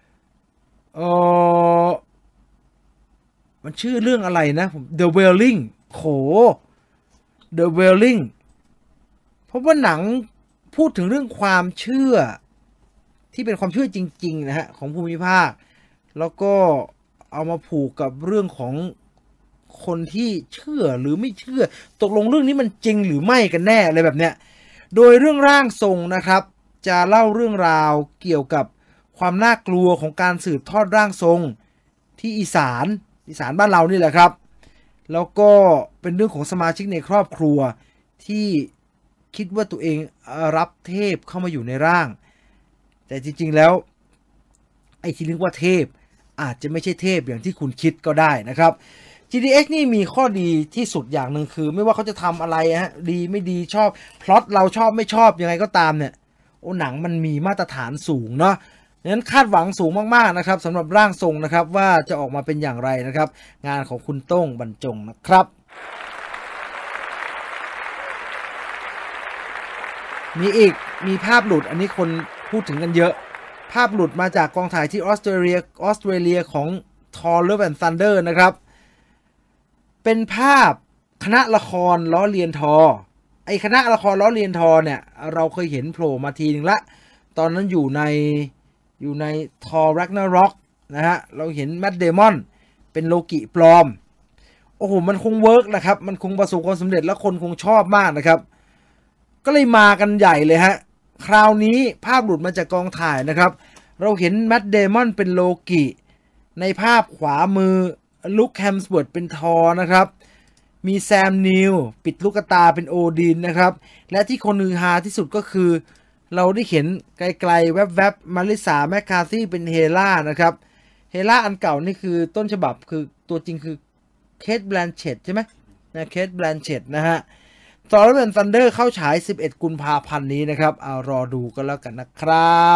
มันชื่อเรื่องอะไรนะThe Wailing โห The Wailing เพราะว่าหนังพูดถึงเรื่องความเชื่อที่เป็นความเชื่อจริงๆนะฮะของภูมิภาคแล้วก็เอามาผูกกับเรื่องของคนที่เชื่อหรือไม่เชื่อตกลงเรื่องนี้มันจริงหรือไม่กันแน่อะไรแบบเนี้ยโดยเรื่องร่างทรงนะครับจะเล่าเรื่องราวเกี่ยวกับความน่ากลัวของการสืบทอดร่างทรงที่อีสานบ้านเรานี่แหละครับแล้วก็เป็นเรื่องของสมาชิกในครอบครัวที่คิดว่าตัวเองรับเทพเข้ามาอยู่ในร่างแต่จริงๆแล้วไอ้ที่เรียกว่าเทพอาจจะไม่ใช่เทพอย่างที่คุณคิดก็ได้นะครับ GDX นี่มีข้อดีที่สุดอย่างหนึ่งคือไม่ว่าเขาจะทำอะไรฮะดีไม่ดีชอบพล็อตเราชอบไม่ชอบยังไงก็ตามเนี่ยโอ้หนังมันมีมาตรฐานสูงเนาะดังนั้นคาดหวังสูงมากๆนะครับสำหรับร่างทรงนะครับว่าจะออกมาเป็นอย่างไรนะครับงานของคุณโต้งบรรจงนะครับมีภาพหลุดอันนี้คนพูดถึงกันเยอะภาพหลุดมาจากกองถ่ายที่ออสเตรเลียของ Thor Love and Thunder นะครับเป็นภาพคณะละครล้อเลียนทอไอคณะละครล้อเลียนทอเนี่ยเราเคยเห็นโผล่มาทีนึงละตอนนั้นอยู่ในทอแร็กนาร็อกนะฮะเราเห็นแมทเดมอนเป็นโลกิปลอมโอ้โหมันคงเวิร์กนะครับมันคงประสบความสำเร็จและคนคงชอบมากนะครับก็เลยมากันใหญ่เลยฮะคราวนี้ภาพหลุดมาจากกองถ่ายนะครับเราเห็นแมทเดมอนเป็นโลกิในภาพขวามือลุคแฮมสเวิร์ดเป็นทอนะครับมีแซมนิวปิดลูกตาเป็นโอดินนะครับและที่คนฮือฮาที่สุดก็คือเราได้เห็นไกลๆแวบๆมาริสาแมคคาร์ซี่เป็นเฮล่านะครับเฮล่าอันเก่านี่คือต้นฉบับคือตัวจริงคือเคทแบลนเชตใช่ไหมนะเคทแบลนเชตนะฮะตอนเป็นซันเดอร์เข้าฉาย11กุมภาพันธ์นี้นะครับเอารอดูกันแล้วกันนะครับ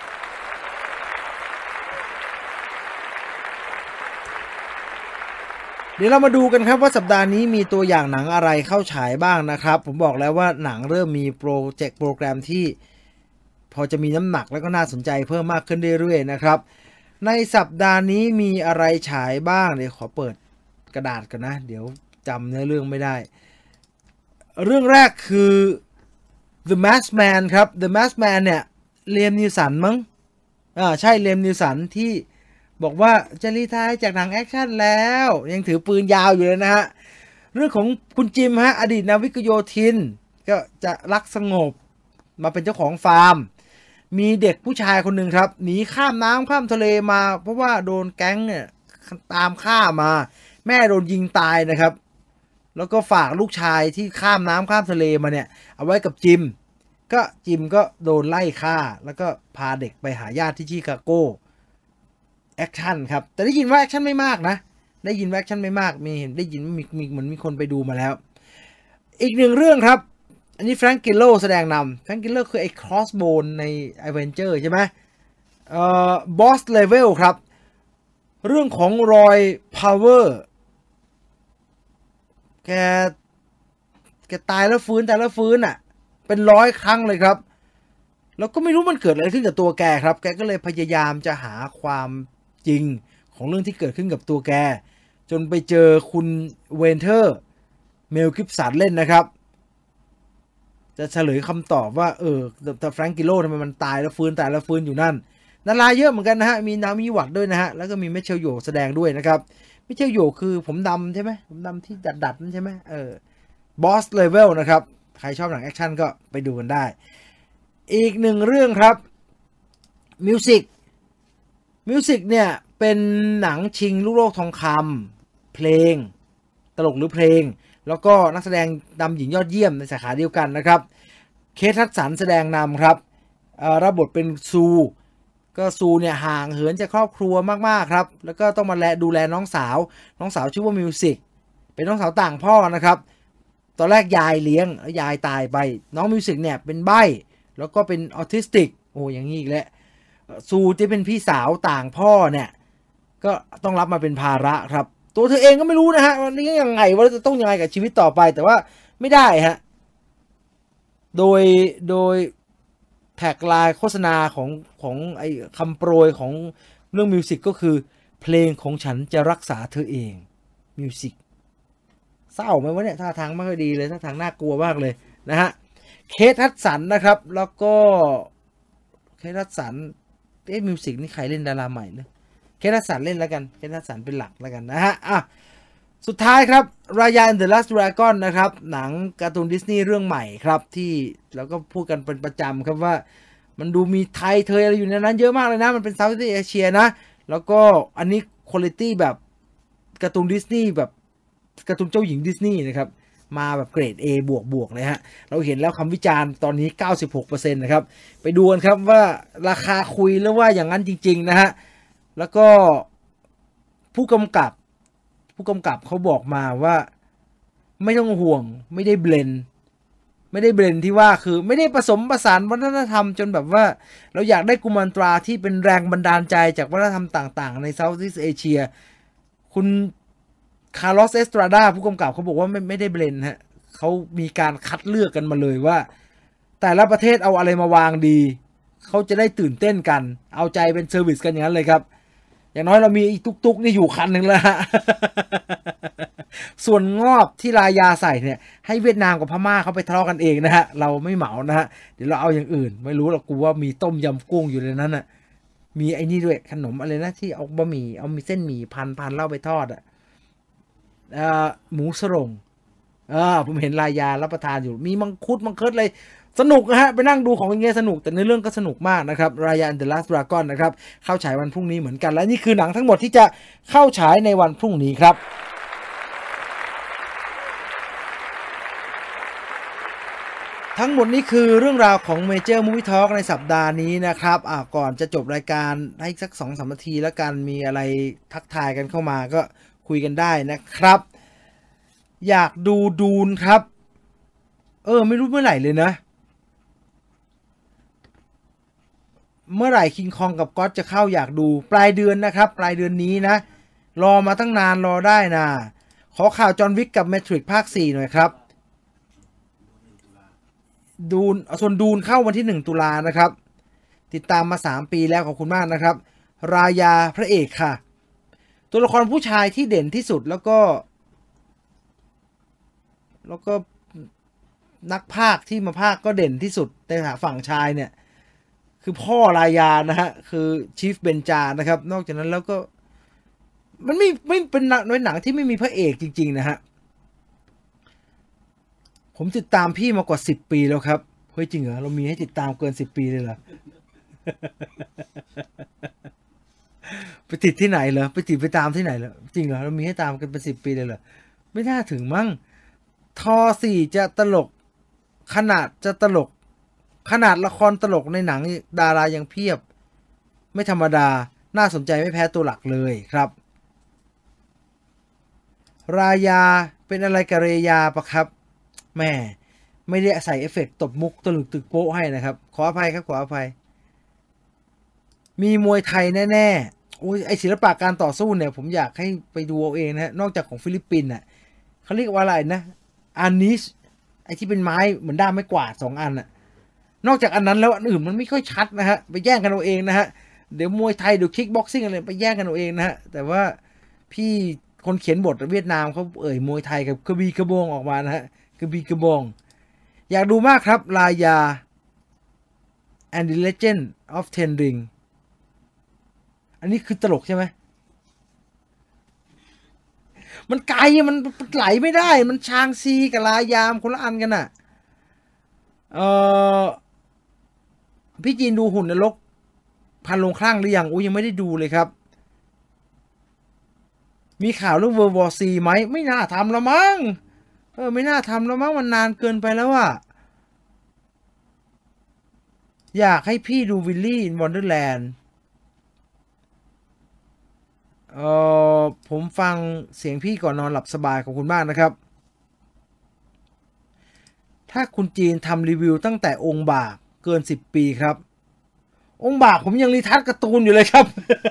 เดี๋ยวเรามาดูกันครับว่าสัปดาห์นี้มีตัวอย่างหนังอะไรเข้าฉายบ้างนะครับผมบอกแล้วว่าหนังเริ่มมีโปรแกรมที่พอจะมีน้ำหนักแล้วก็น่าสนใจเพิ่มมากขึ้นเรื่อยๆนะครับในสัปดาห์นี้มีอะไรฉายบ้างเดี๋ยวขอเปิดกระดาษกันนะเดี๋ยวจำเนื้อเรื่องไม่ได้เรื่องแรกคือ The Masked Man ครับ The Masked Man เนี่ยเลียมนิวสันมั้งใช่เลียมนิวสันที่บอกว่าจะรีไทร์จากหนังแอคชั่นแล้วยังถือปืนยาวอยู่เลยนะฮะเรื่องของคุณจิมฮะอดีตนาวิกโยธินก็จะรักสงบมาเป็นเจ้าของฟาร์มมีเด็กผู้ชายคนหนึ่งครับหนีข้ามน้ำข้ามทะเลมาเพราะว่าโดนแก๊งเนี่ยตามฆ่ามาแม่โดนยิงตายนะครับแล้วก็ฝากลูกชายที่ข้ามน้ำข้ามทะเลมาเนี่ยเอาไว้กับจิมก็โดนไล่ฆ่าแล้วก็พาเด็กไปหาญาติที่ชิคาโกแอคชั่นครับแต่ได้ยินว่าแอคชั่นไม่มากนะได้ยินว่าแอคชั่นไม่มากได้ยินว่ามีเหมือนมีคนไปดูมาแล้วอีกหนึ่งเรื่องครับอันนี้แฟรงกิลโลแสดงนำแฟรงกิลโลคือไอ้ครอสโบนใน Avenger ใช่ไหมบอสเลเวลครับเรื่องของรอยพาวเวอร์แกตายแล้วฟื้นอ่ะเป็น100 ครั้งเลยครับแล้วก็ไม่รู้มันเกิดอะไรขึ้นกับตัวแกครับแกก็เลยพยายามจะหาความจริงของเรื่องที่เกิดขึ้นกับตัวแกจนไปเจอคุณเวนเทอร์เมลกิฟสันเล่นนะครับจะเฉลยคำตอบว่าแต่แฟรงกิโลทำไมมันตายแล้วฟื้นอยู่นั่นดาราเยอะเหมือนกันนะฮะมีนามิวัตด้วยนะฮะแล้วก็มีเมเชลโยแสดงด้วยนะครับเมเชลโยคือผมดำใช่ไหมผมดำที่ดัดนั่นใช่ไหม Boss Level นะครับใครชอบหนังแอคชั่นก็ไปดูกันได้อีกหนึ่งเรื่องครับมิวสิกเนี่ยเป็นหนังชิงลูกโลกทองคำเพลงตลกหรือเพลงแล้วก็นักแสดงนำหญิงยอดเยี่ยมในสาขาเดียวกันนะครับเคทฮัดสันแสดงนำครับรับบทเป็นซูเนี่ยห่างเหินจากครอบครัวมากๆครับแล้วก็ต้องมาดูแลน้องสาวชื่อว่ามิวสิกเป็นน้องสาวต่างพ่อนะครับตอนแรกยายเลี้ยงแล้วยายตายไปน้องมิวสิกเนี่ยเป็นใบ้แล้วก็เป็นออทิสติกโอ้อย่างนี้อีกแล้วซูที่เป็นพี่สาวต่างพ่อเนี่ยก็ต้องรับมาเป็นภาระครับตัวเธอเองก็ไม่รู้นะฮะวันนี้ยังไงว่าจะต้องยังไงกับชีวิตต่อไปแต่ว่าไม่ได้ฮะโดยแท็กไลน์โฆษณาของไอ้คำโปรยของเรื่องมิวสิกก็คือเพลงของฉันจะรักษาเธอเองมิวสิกเศร้าไหมวะเนี่ยท่าทางไม่ค่อยดีเลยท่าทางน่ากลัวมากเลยนะฮะเคทฮัดสันนะครับแล้วก็เคทฮัดสันมิวสิกนี่ใครเล่นดาราใหม่เนี่ยเคทฮัดสันเล่นแล้วกันเคทฮัดสันเป็นหลักแล้วกันนะฮะสุดท้ายครับรายา and the Last Dragon นะครับหนังการ์ตูนดิสนีย์เรื่องใหม่ครับที่เราก็พูดกันเป็นประจำครับว่ามันดูมีไทยเธออะไรอยู่ในนั้นเยอะมากเลยนะมันเป็นเซาท์อีสเอเชียนะแล้วก็อันนี้คุณภาพแบบการ์ตูนดิสนีย์แบบการ์ตูนเจ้าหญิงดิสนีย์นะครับมาแบบเกรด A บวกเลยฮะเราเห็นแล้วคำวิจารณ์ตอนนี้ 96% นะครับไปดูกันครับว่าราคาคุยแล้วว่าอย่างนั้นจริงๆนะฮะแล้วก็ผู้กำกับเขาบอกมาว่าไม่ต้องห่วงไม่ได้เบลนที่ว่าคือไม่ได้ผสมผสานวัฒนธรรมจนแบบว่าเราอยากได้กุมารตราที่เป็นแรงบันดาลใจจากวัฒนธรรมต่างๆในเซาท์อีสเอเชียคุณคาร์ลอสเอสตราดาผู้กำกับเขาบอกว่าไม่ได้เบลนฮะเขามีการคัดเลือกกันมาเลยว่าแต่ละประเทศเอาอะไรมาวางดีเขาจะได้ตื่นเต้นกันเอาใจเป็นเซอร์วิสกันอย่างนั้นเลยครับอย่างน้อยเรามีตุกนี่อยู่คันหนึ่งแล้วฮะ ส่วนงอบที่รายาใส่เนี่ยให้เวียดนามกับพม่าเขาไปทะเลาะกันเองนะฮะเราไม่เหมานะฮะเดี๋ยวเราเอาอย่างอื่นไม่รู้หรอกกูว่ามีต้มยำกุ้งอยู่ในนั้นน่ะมีไอ้นี่ด้วยขนมอะไรนะที่เอาบะหมี่เอามีเส้นหมี่พันเล่าไปทอดหมูสรงผมเห็นรายารับประทานอยู่มีมังคุดมังเคิดเลยสนุกนะฮะไปนั่งดูของอย่างเงี้ยสนุกแต่ในเรื่องก็สนุกมากนะครับรายา and the Last Dragon นะครับเข้าฉายวันพรุ่งนี้เหมือนกันและนี่คือหนังทั้งหมดที่จะเข้าฉายในวันพรุ่งนี้ครับทั้งหมดนี้คือเรื่องราวของ Major Movie Talk ในสัปดาห์นี้นะครับก่อนจะจบรายการให้สัก 2-3 นาทีแล้วกันมีอะไรทักทายกันเข้ามาก็คุยกันได้นะครับอยากดูดูนครับไม่รู้เมื่อไหร่เลยนะเมื่อไหร่คิงคองกับก็อดจะเข้าอยากดูปลายเดือนนะครับปลายเดือนนี้นะรอมาตั้งนานรอได้นะขอข่าวจอห์นวิกกับแมทริกซ์ภาค 4หน่อยครับส่วนดูนเข้าวันที่1 ตุลานะครับติดตามมา3 ปีแล้วขอบคุณมากนะครับรายาพระเอกค่ะตัวละครผู้ชายที่เด่นที่สุดแล้วก็นักพากย์ที่มาพากย์ก็เด่นที่สุดในฝั่งชายเนี่ยคือพ่อรายานะฮะคือชีฟเบนจานะครับนอกจากนั้นแล้วก็มันไม่เป็นหนังที่ไม่มีพระเอกจริงๆนะฮะผมติดตามพี่มากว่า10 ปีแล้วครับเฮ้ยจริงเหรอเรามีให้ติดตามเกิน10 ปีเลยเหรอ ไปติดที่ไหนเหรอไปตามที่ไหนเหรอจริงเหรอเรามีให้ตามกันเป็น10 ปีเลยเหรอไม่น่าถึงมั้งทอ4จะตลกขนาดละครตลกในหนังดารายังเพียบไม่ธรรมดาน่าสนใจไม่แพ้ตัวหลักเลยครับรายาเป็นอะไรกับเรยาปะครับแม่ไม่ได้ใส่เอฟเฟกต์ตบมุกตะลึงตึกโป๊ะให้นะครับขออภัยครับขออภัยมีมวยไทยแน่ๆโอ้ยไอศิลปะการต่อสู้เนี่ยผมอยากให้ไปดูเอาเองนะฮะนอกจากของฟิลิปปินส์น่ะเขาเรียกว่าอะไรนะอานิชไอที่เป็นไม้เหมือนด้ามไม้กวาด2 อันน่ะนอกจากอันนั้นแล้วอันอื่นมันไม่ค่อยชัดนะฮะไปแย่งกันเอาเองนะฮะเดี๋ยวมวยไทยเดี๋ยวคิกบ็อกซิ่งอะไรไปแย่งกันเอาเองนะฮะแต่ว่าพี่คนเขียนบทเวียดนามเขามวยไทยกับกระบี่กระบองออกมานะฮะกระบี่กระบองอยากดูมากครับรายา and the Legend of Ten Ring อันนี้คือตลกใช่ไหมมันไกลมันไหลไม่ได้ มันชางซีกับลายามคนละอันกันน่ะพี่จีนดูหุ่นนรกพันลงคลั่งหรือยังยังไม่ได้ดูเลยครับมีข่าวเรื่อง World War C ไหมไม่น่าทำแล้วมั้งไม่น่าทำแล้วมั้งมันนานเกินไปแล้วอะอยากให้พี่ดูวิลลี่อินวันเดอร์แลนด์ผมฟังเสียงพี่ก่อนนอนหลับสบายขอบคุณมากนะครับถ้าคุณจีนทำรีวิวตั้งแต่องค์บากเกิน10 ปีครับองค์บากผมยังรีทัชการ์ตูนอยู่เลยครับ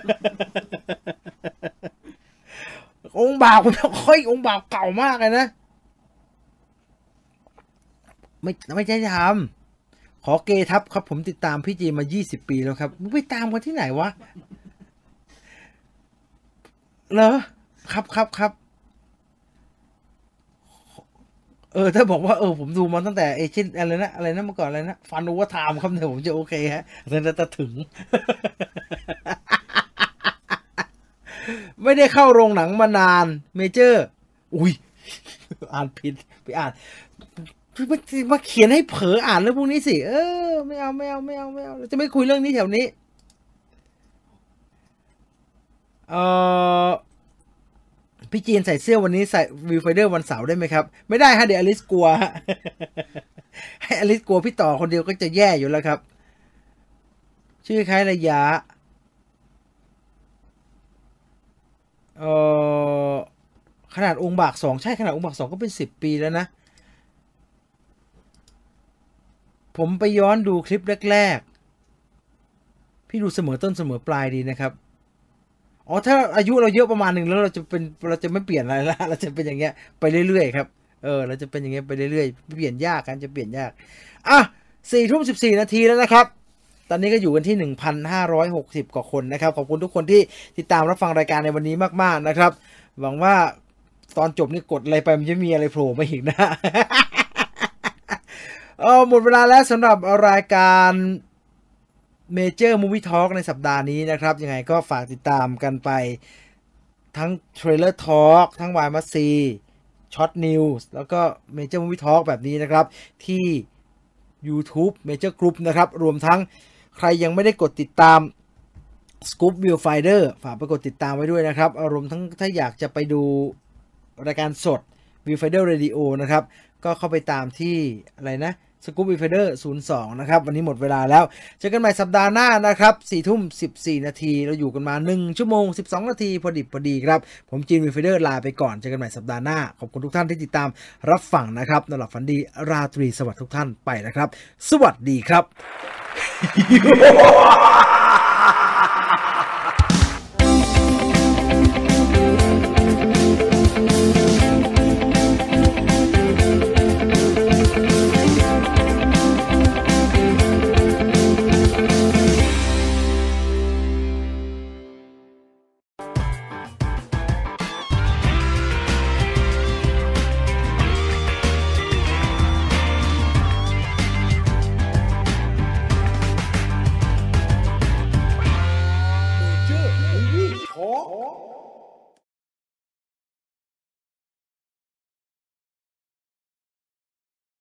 องค์บากผมค่อยองค์บากเก่ามากเลยนะไม่ใช่ทำขอเกทับครับผมติดตามพี่จีมา20 ปีแล้วครับมึงไปตามกันที่ไหนวะเหรอครับถ้าบอกว่าผมดูมาตั้งแต่เอเชียนอะไรนะเมื่อก่อนอะไรนะฟันโอเวอร์ไทม์ครับเนี่ยผมจะโอเคฮะแต่ถึง ไม่ได้เข้าโรงหนังมานานเมเจอร์อุ้ยอ่านผิดไปอ่านมาเขียนให้เผลออ่านเรื่องพวกนี้สิไม่เอาเราจะไม่คุยเรื่องนี้แถวนี้พี่จีนใส่เสื้อวันนี้ใส่วิวไฟเดอร์วันเสาร์ได้ไหมครับไม่ได้ฮะเดี๋ยวอลิสกลัว ให้อลิสกลัวพี่ต่อคนเดียวก็จะแย่อยู่แล้วครับชื่อคล้ายระยะขนาดองค์บาก2ใช่ขนาดองค์บาก2ก็เป็น10 ปีแล้วนะผมไปย้อนดูคลิปแรกๆพี่ดูเสมอต้นเสมอปลายดีนะครับถ้าอายุเราเยอะประมาณหนึ่งแล้วเราจะไม่เปลี่ยนอะไรแล้วเราจะเป็นอย่างเงี้ยไปเรื่อยๆครับเราจะเป็นอย่างเงี้ยไปเรื่อยๆเปลี่ยนยากกันจะเปลี่ยนยาก4:14 นาทีแล้วนะครับตอนนี้ก็อยู่กันที่1,560 กว่าคนนะครับขอบคุณทุกคนที่ติดตามรับฟังรายการในวันนี้มากๆนะครับหวังว่าตอนจบนี่กดอะไรไปมันจะมีอะไรโผล่มาอีกนะ หมดเวลาแล้วสำหรับรายการMajor Movie Talk ในสัปดาห์นี้นะครับยังไงก็ฝากติดตามกันไปทั้ง Trailer Talk ทั้ง Y Must See Short News แล้วก็ Major Movie Talk แบบนี้นะครับที่ YouTube Major Group นะครับรวมทั้งใครยังไม่ได้กดติดตาม Scoop Viewfinder ฝากไปกดติดตามไว้ด้วยนะครับรวมทั้งถ้าอยากจะไปดูรายการสด Viewfinder Radio นะครับก็เข้าไปตามที่อะไรนะScoop Viewfinder 02นะครับวันนี้หมดเวลาแล้วเจอกันใหม่สัปดาห์หน้านะครับ4:14 นาทีเราอยู่กันมา1 ชั่วโมง 12 นาทีพอดีครับผมจีน Viewfinder ลาไปก่อนเจอกันใหม่สัปดาห์หน้าขอบคุณทุกท่านที่ติดตามรับฟังนะครับนอนหลับฝันดีราตรีสวัสดิ์ทุกท่านไปนะครับสวัสดีครับ